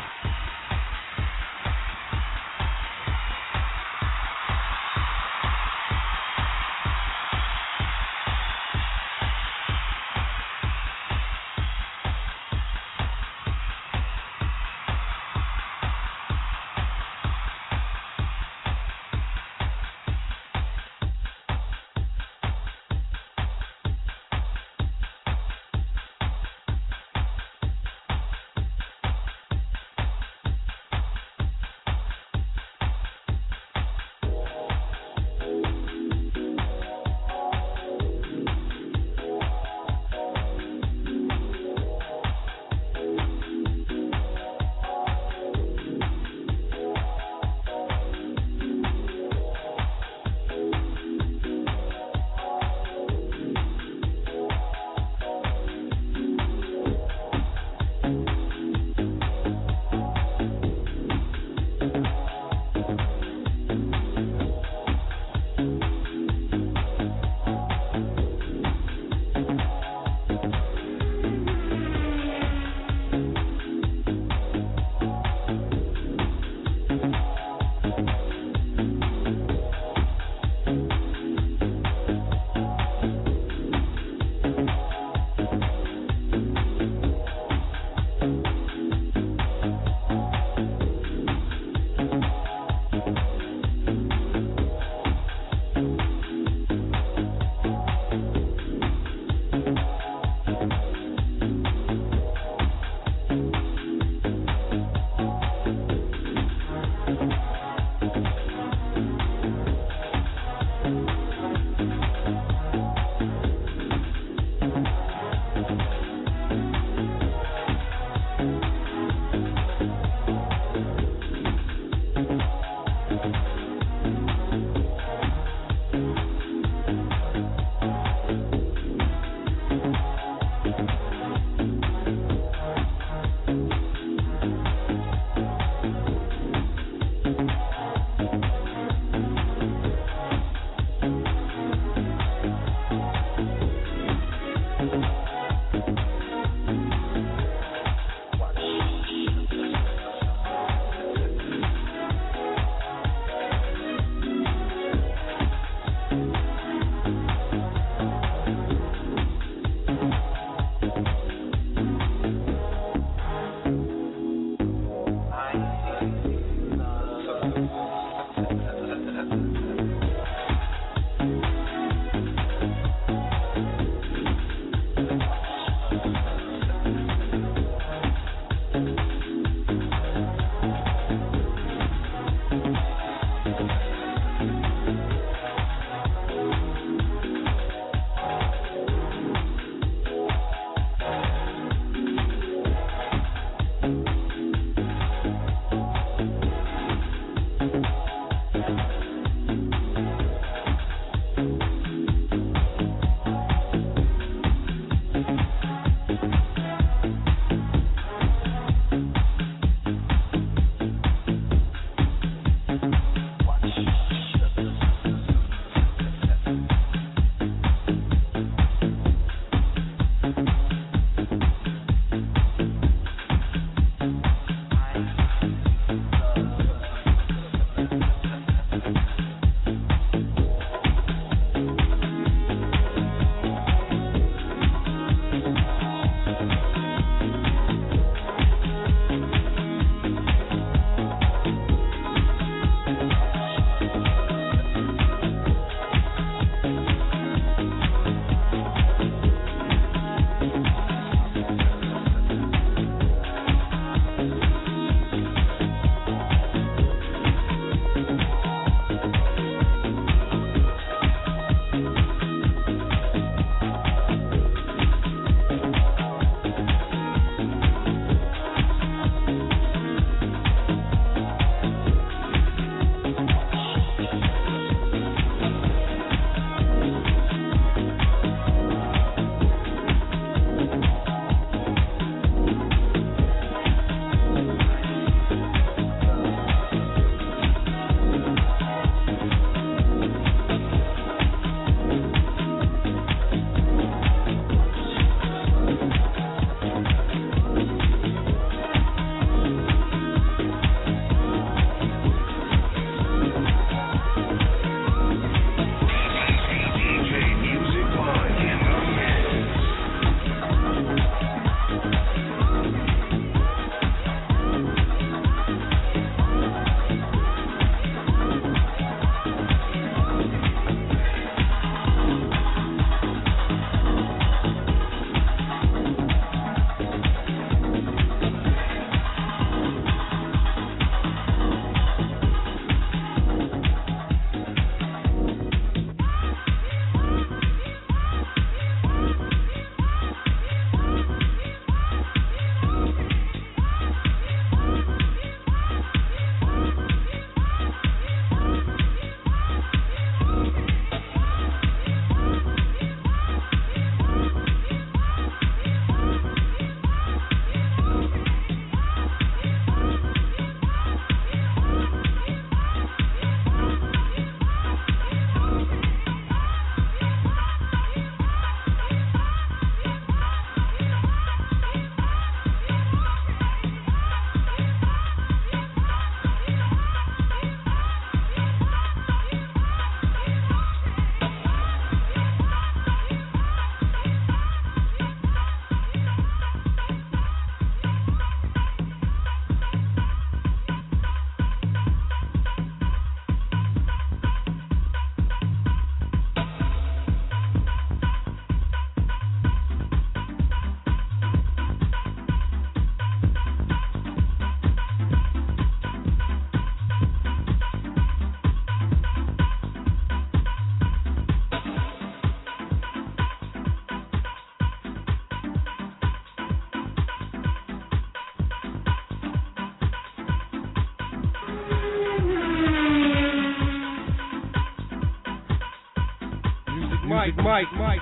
Music Mike.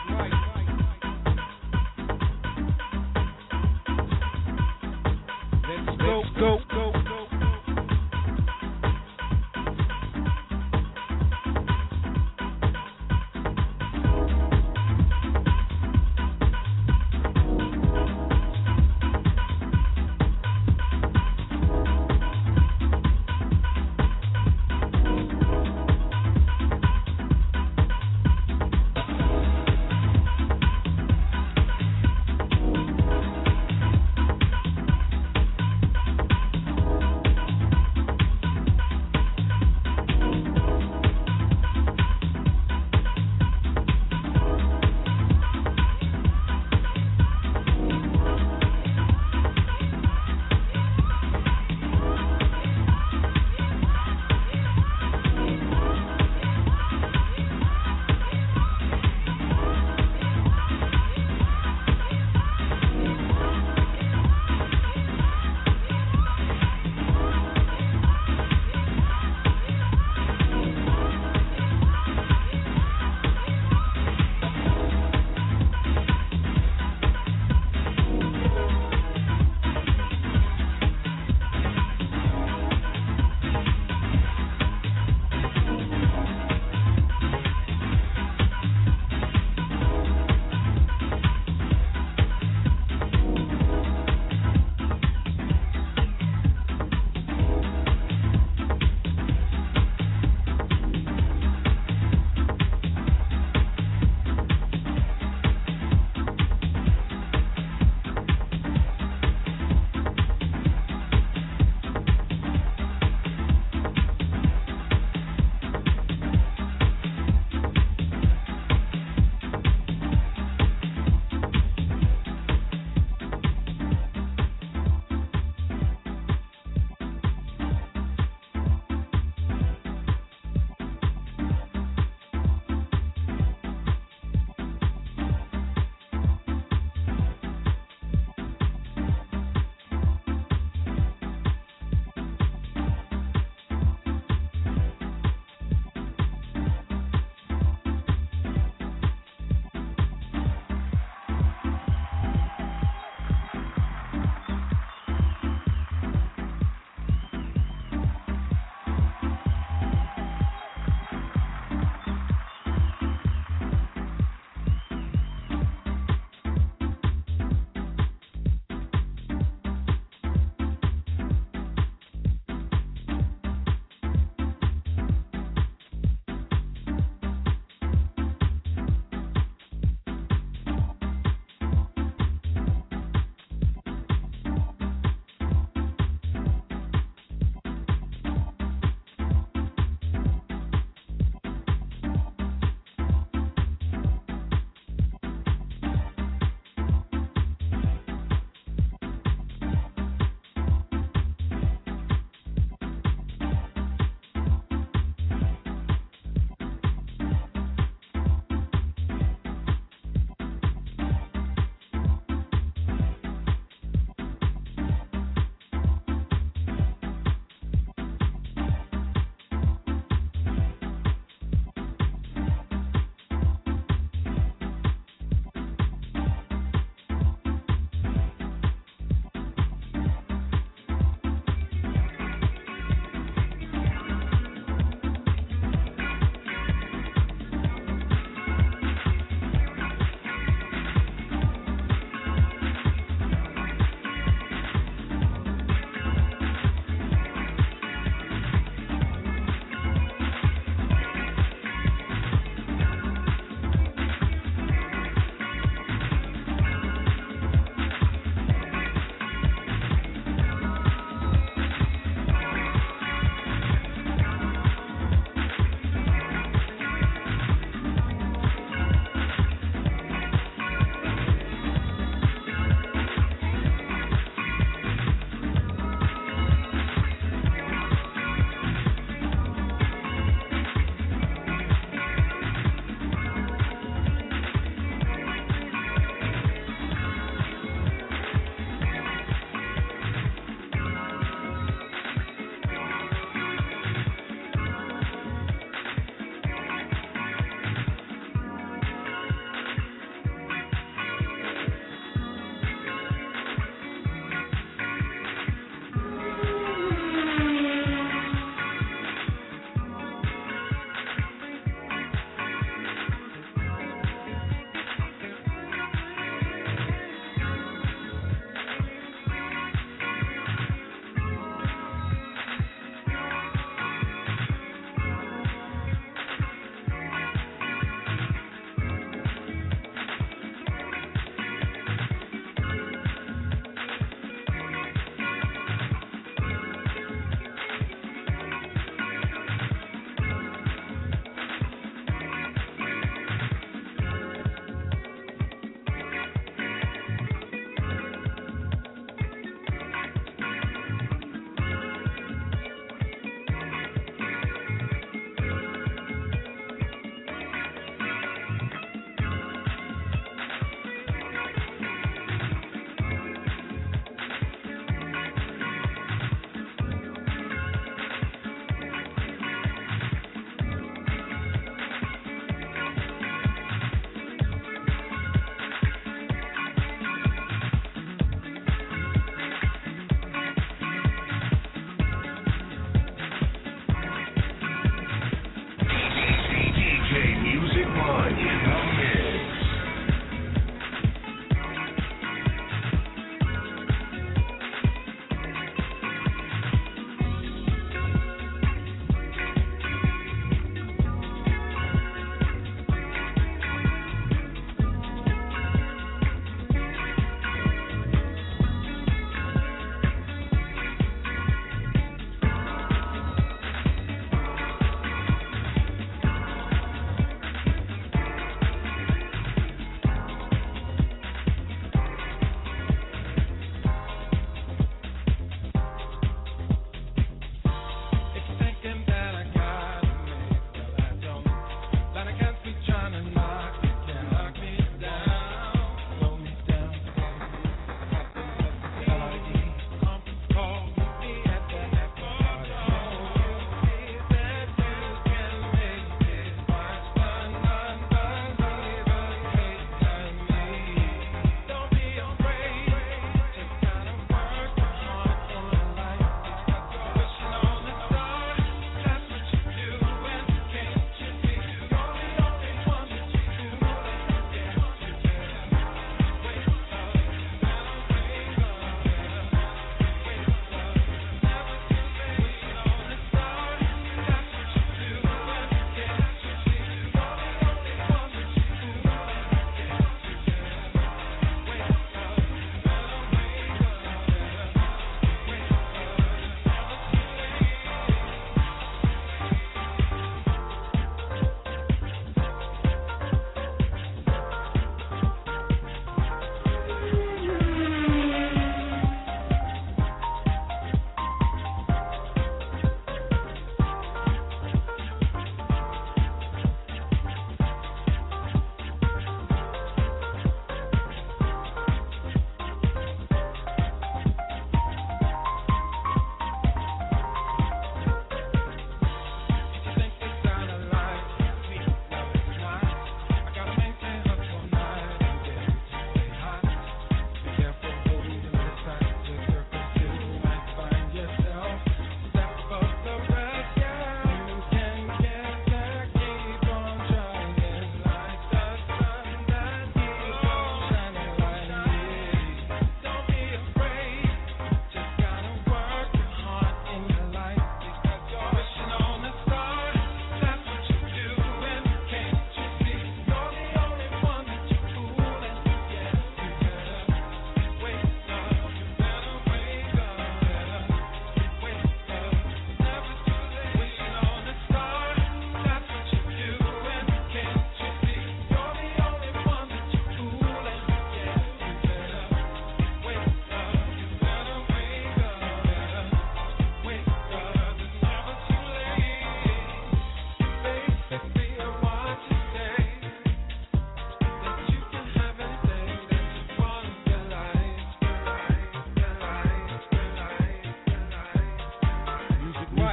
Let's go.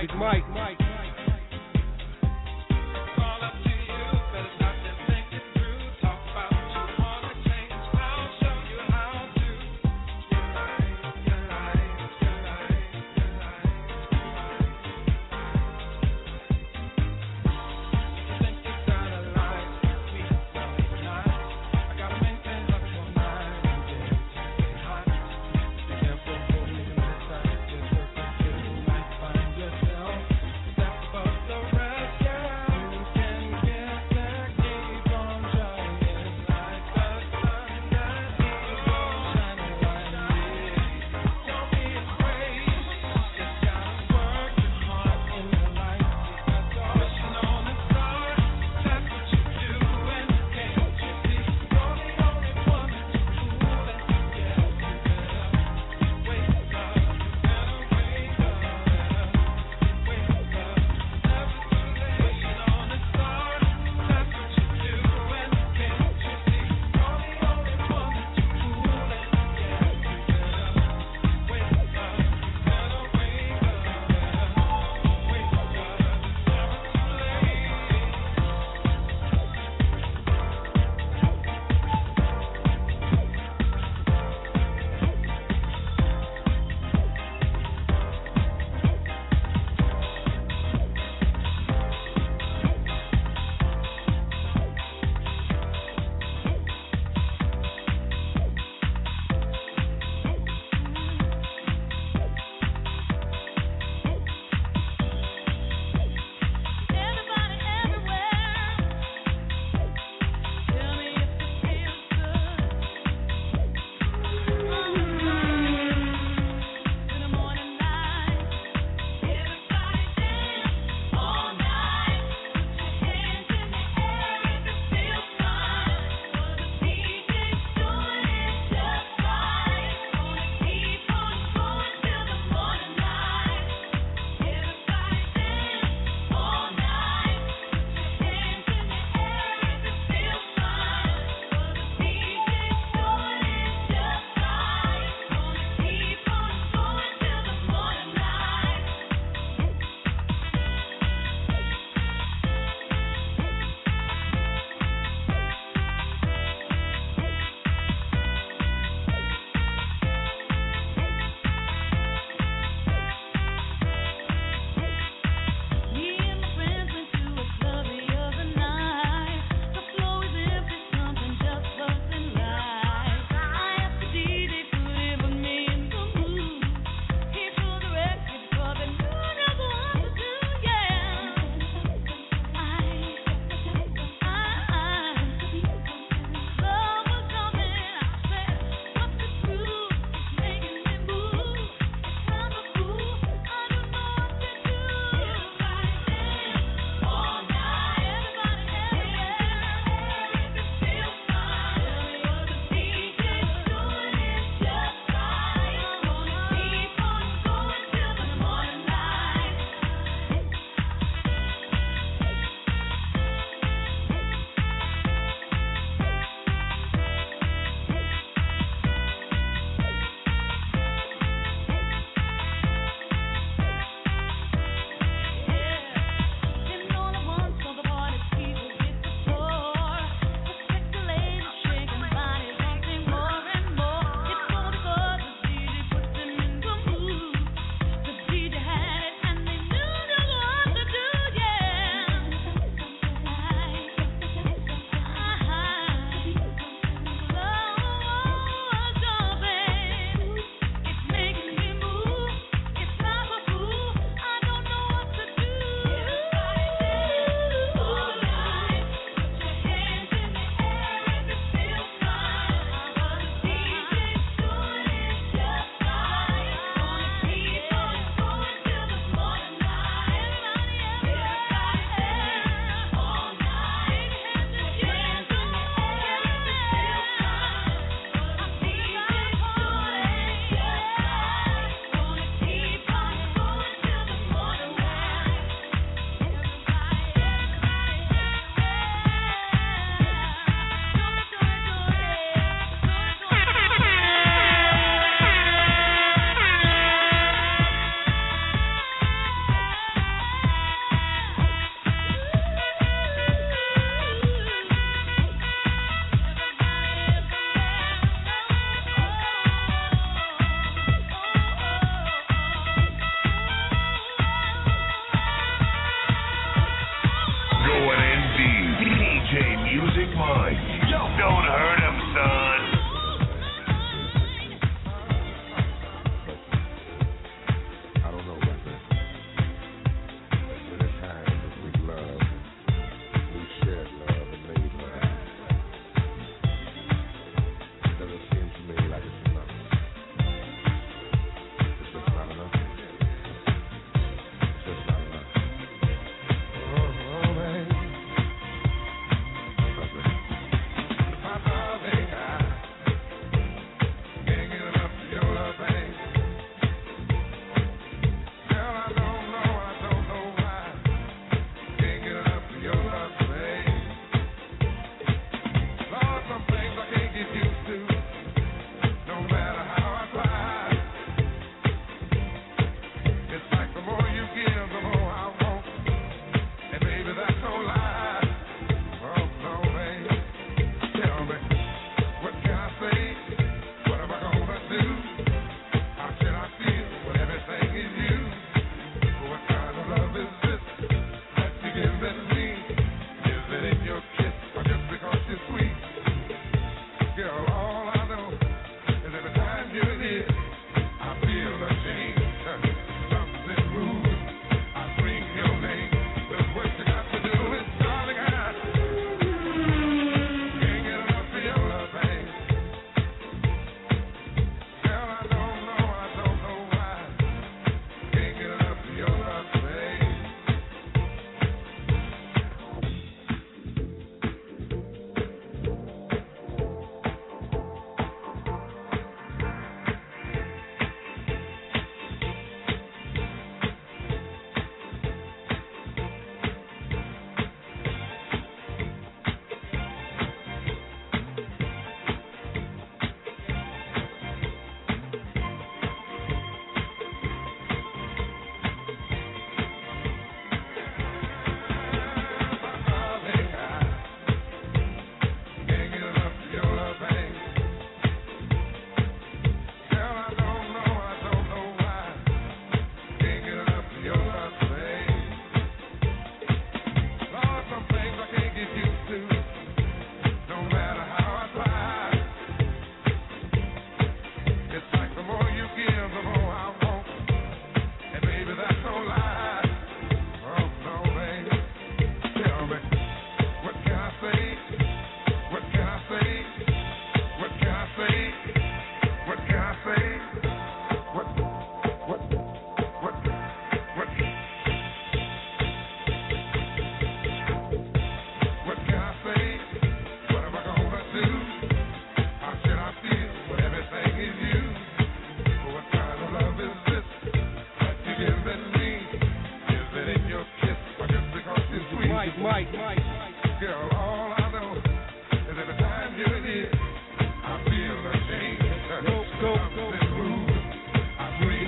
Music Mike.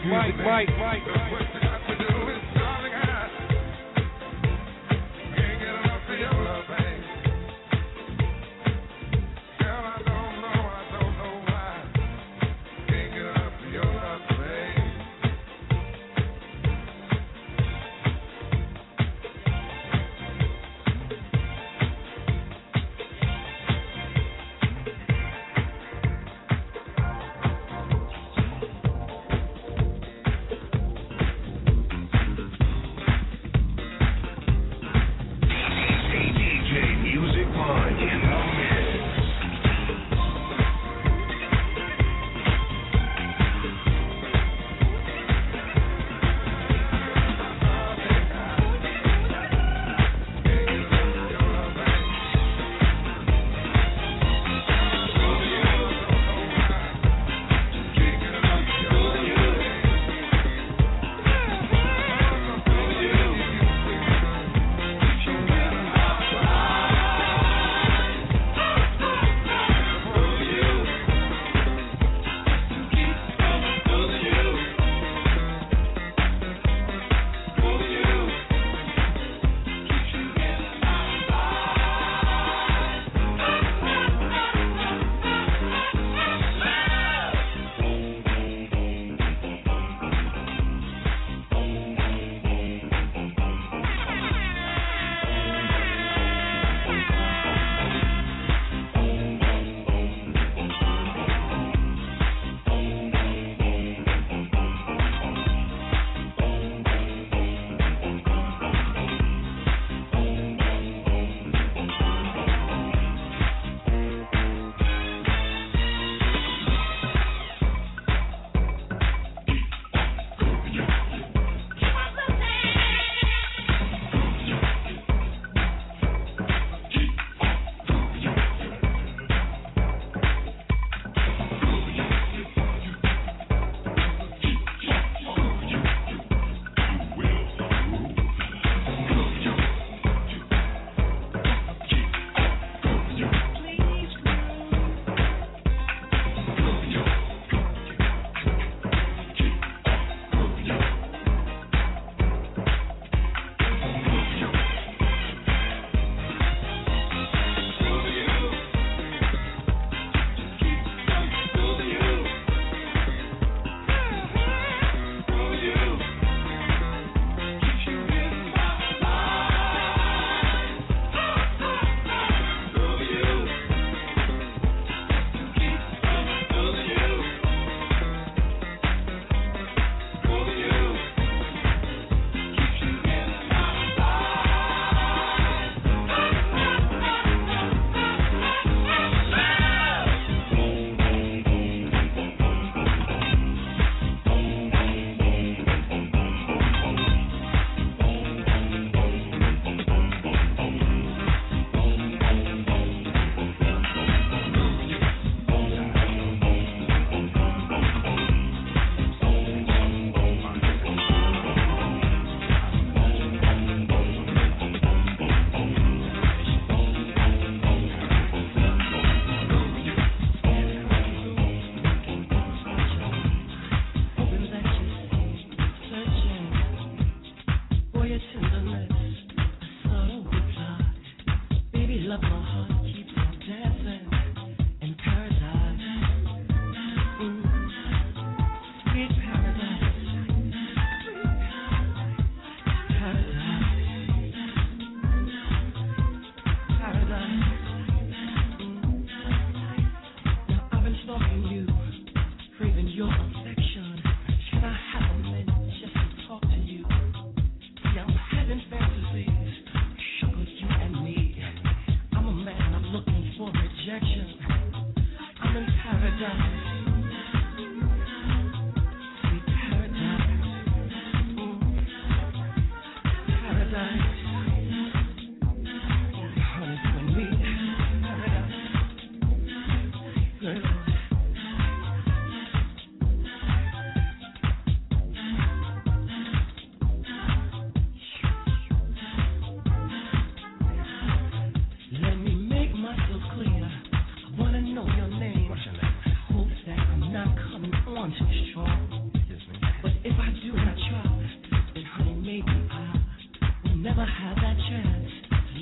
Mike.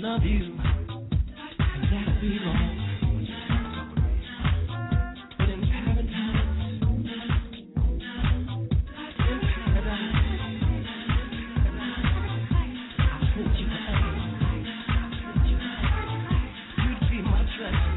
love you, and that'd be wrong. But in paradise, I'll hold you forever. You'd be my treasure.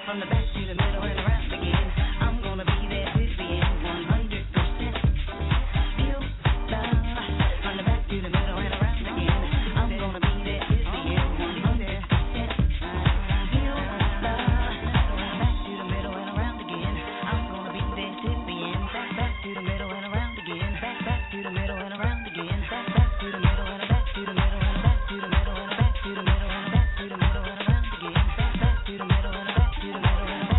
From the back to the middle and around again. I'm gonna be there till the end, 100%. Feel love. From the back to the middle and around again. I'm gonna be there till the end, 100%. Feel love. From the back to the middle and around again. I'm gonna be there till the end. Back to the middle and around again. Back to the middle and around again. Back to the middle and back to the middle and back to the middle and back to the middle and back to the middle and around again. Back to the middle and back to the middle and back.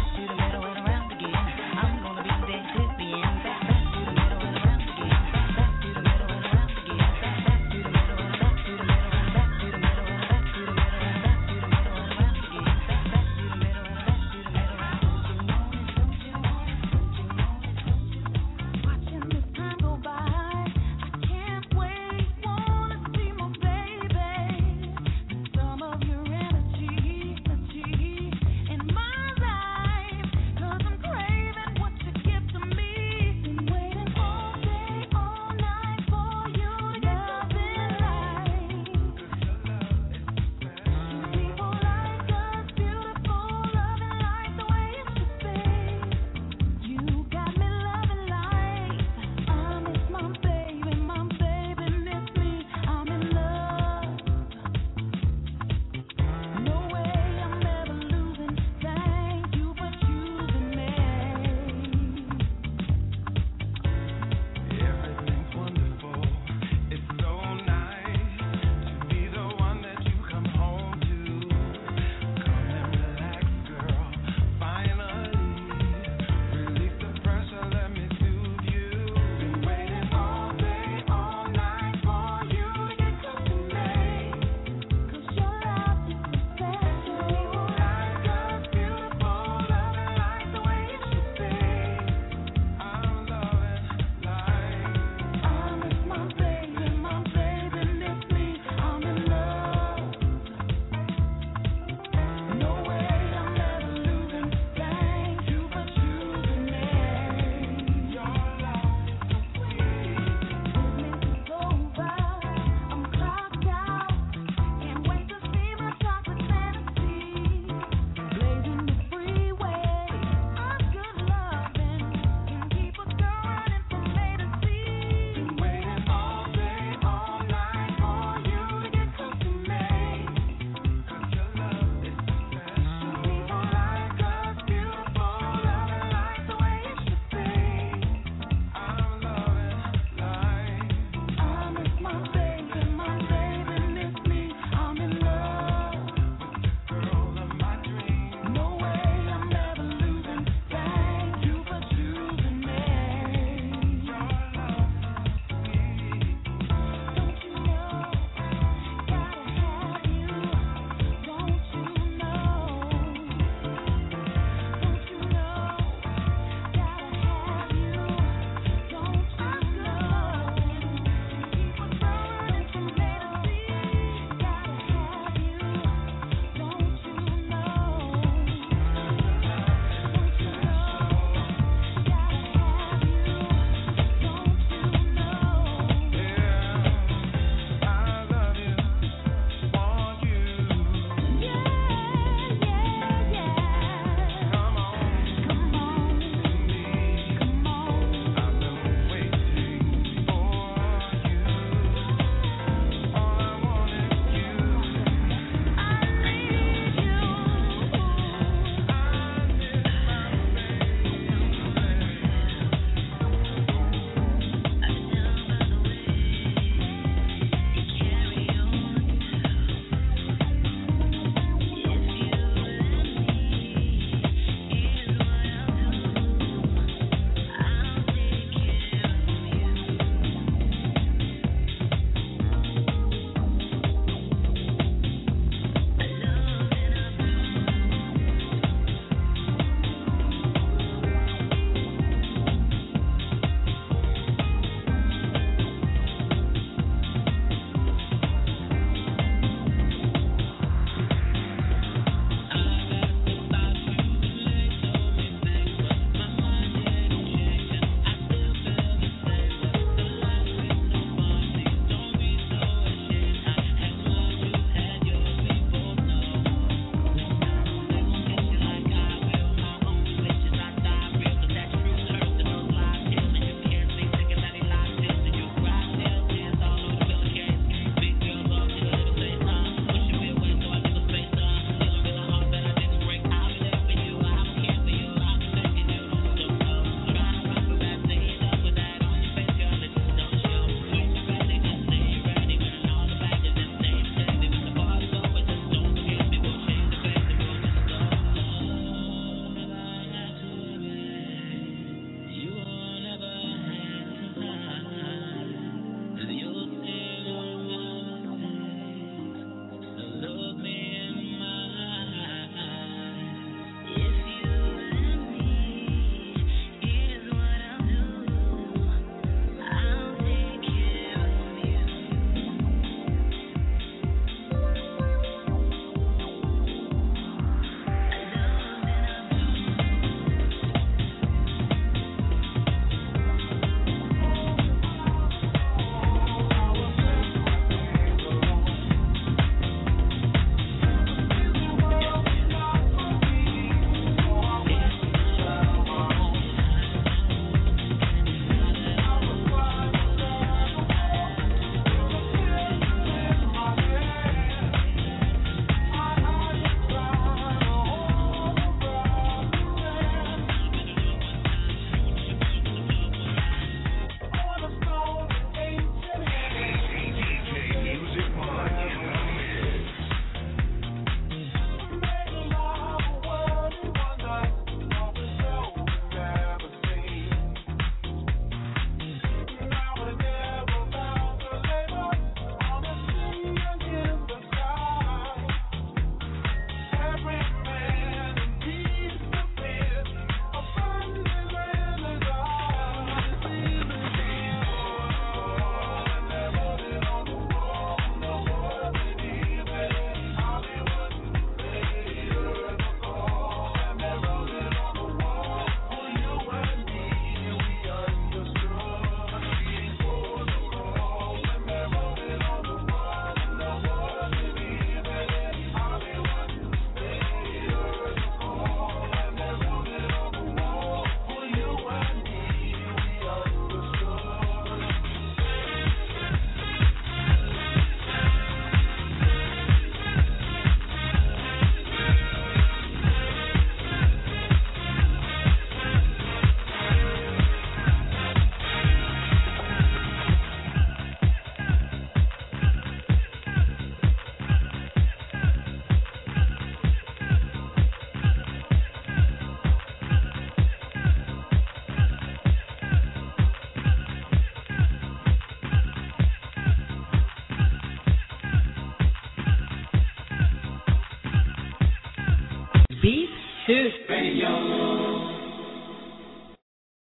2. Radio.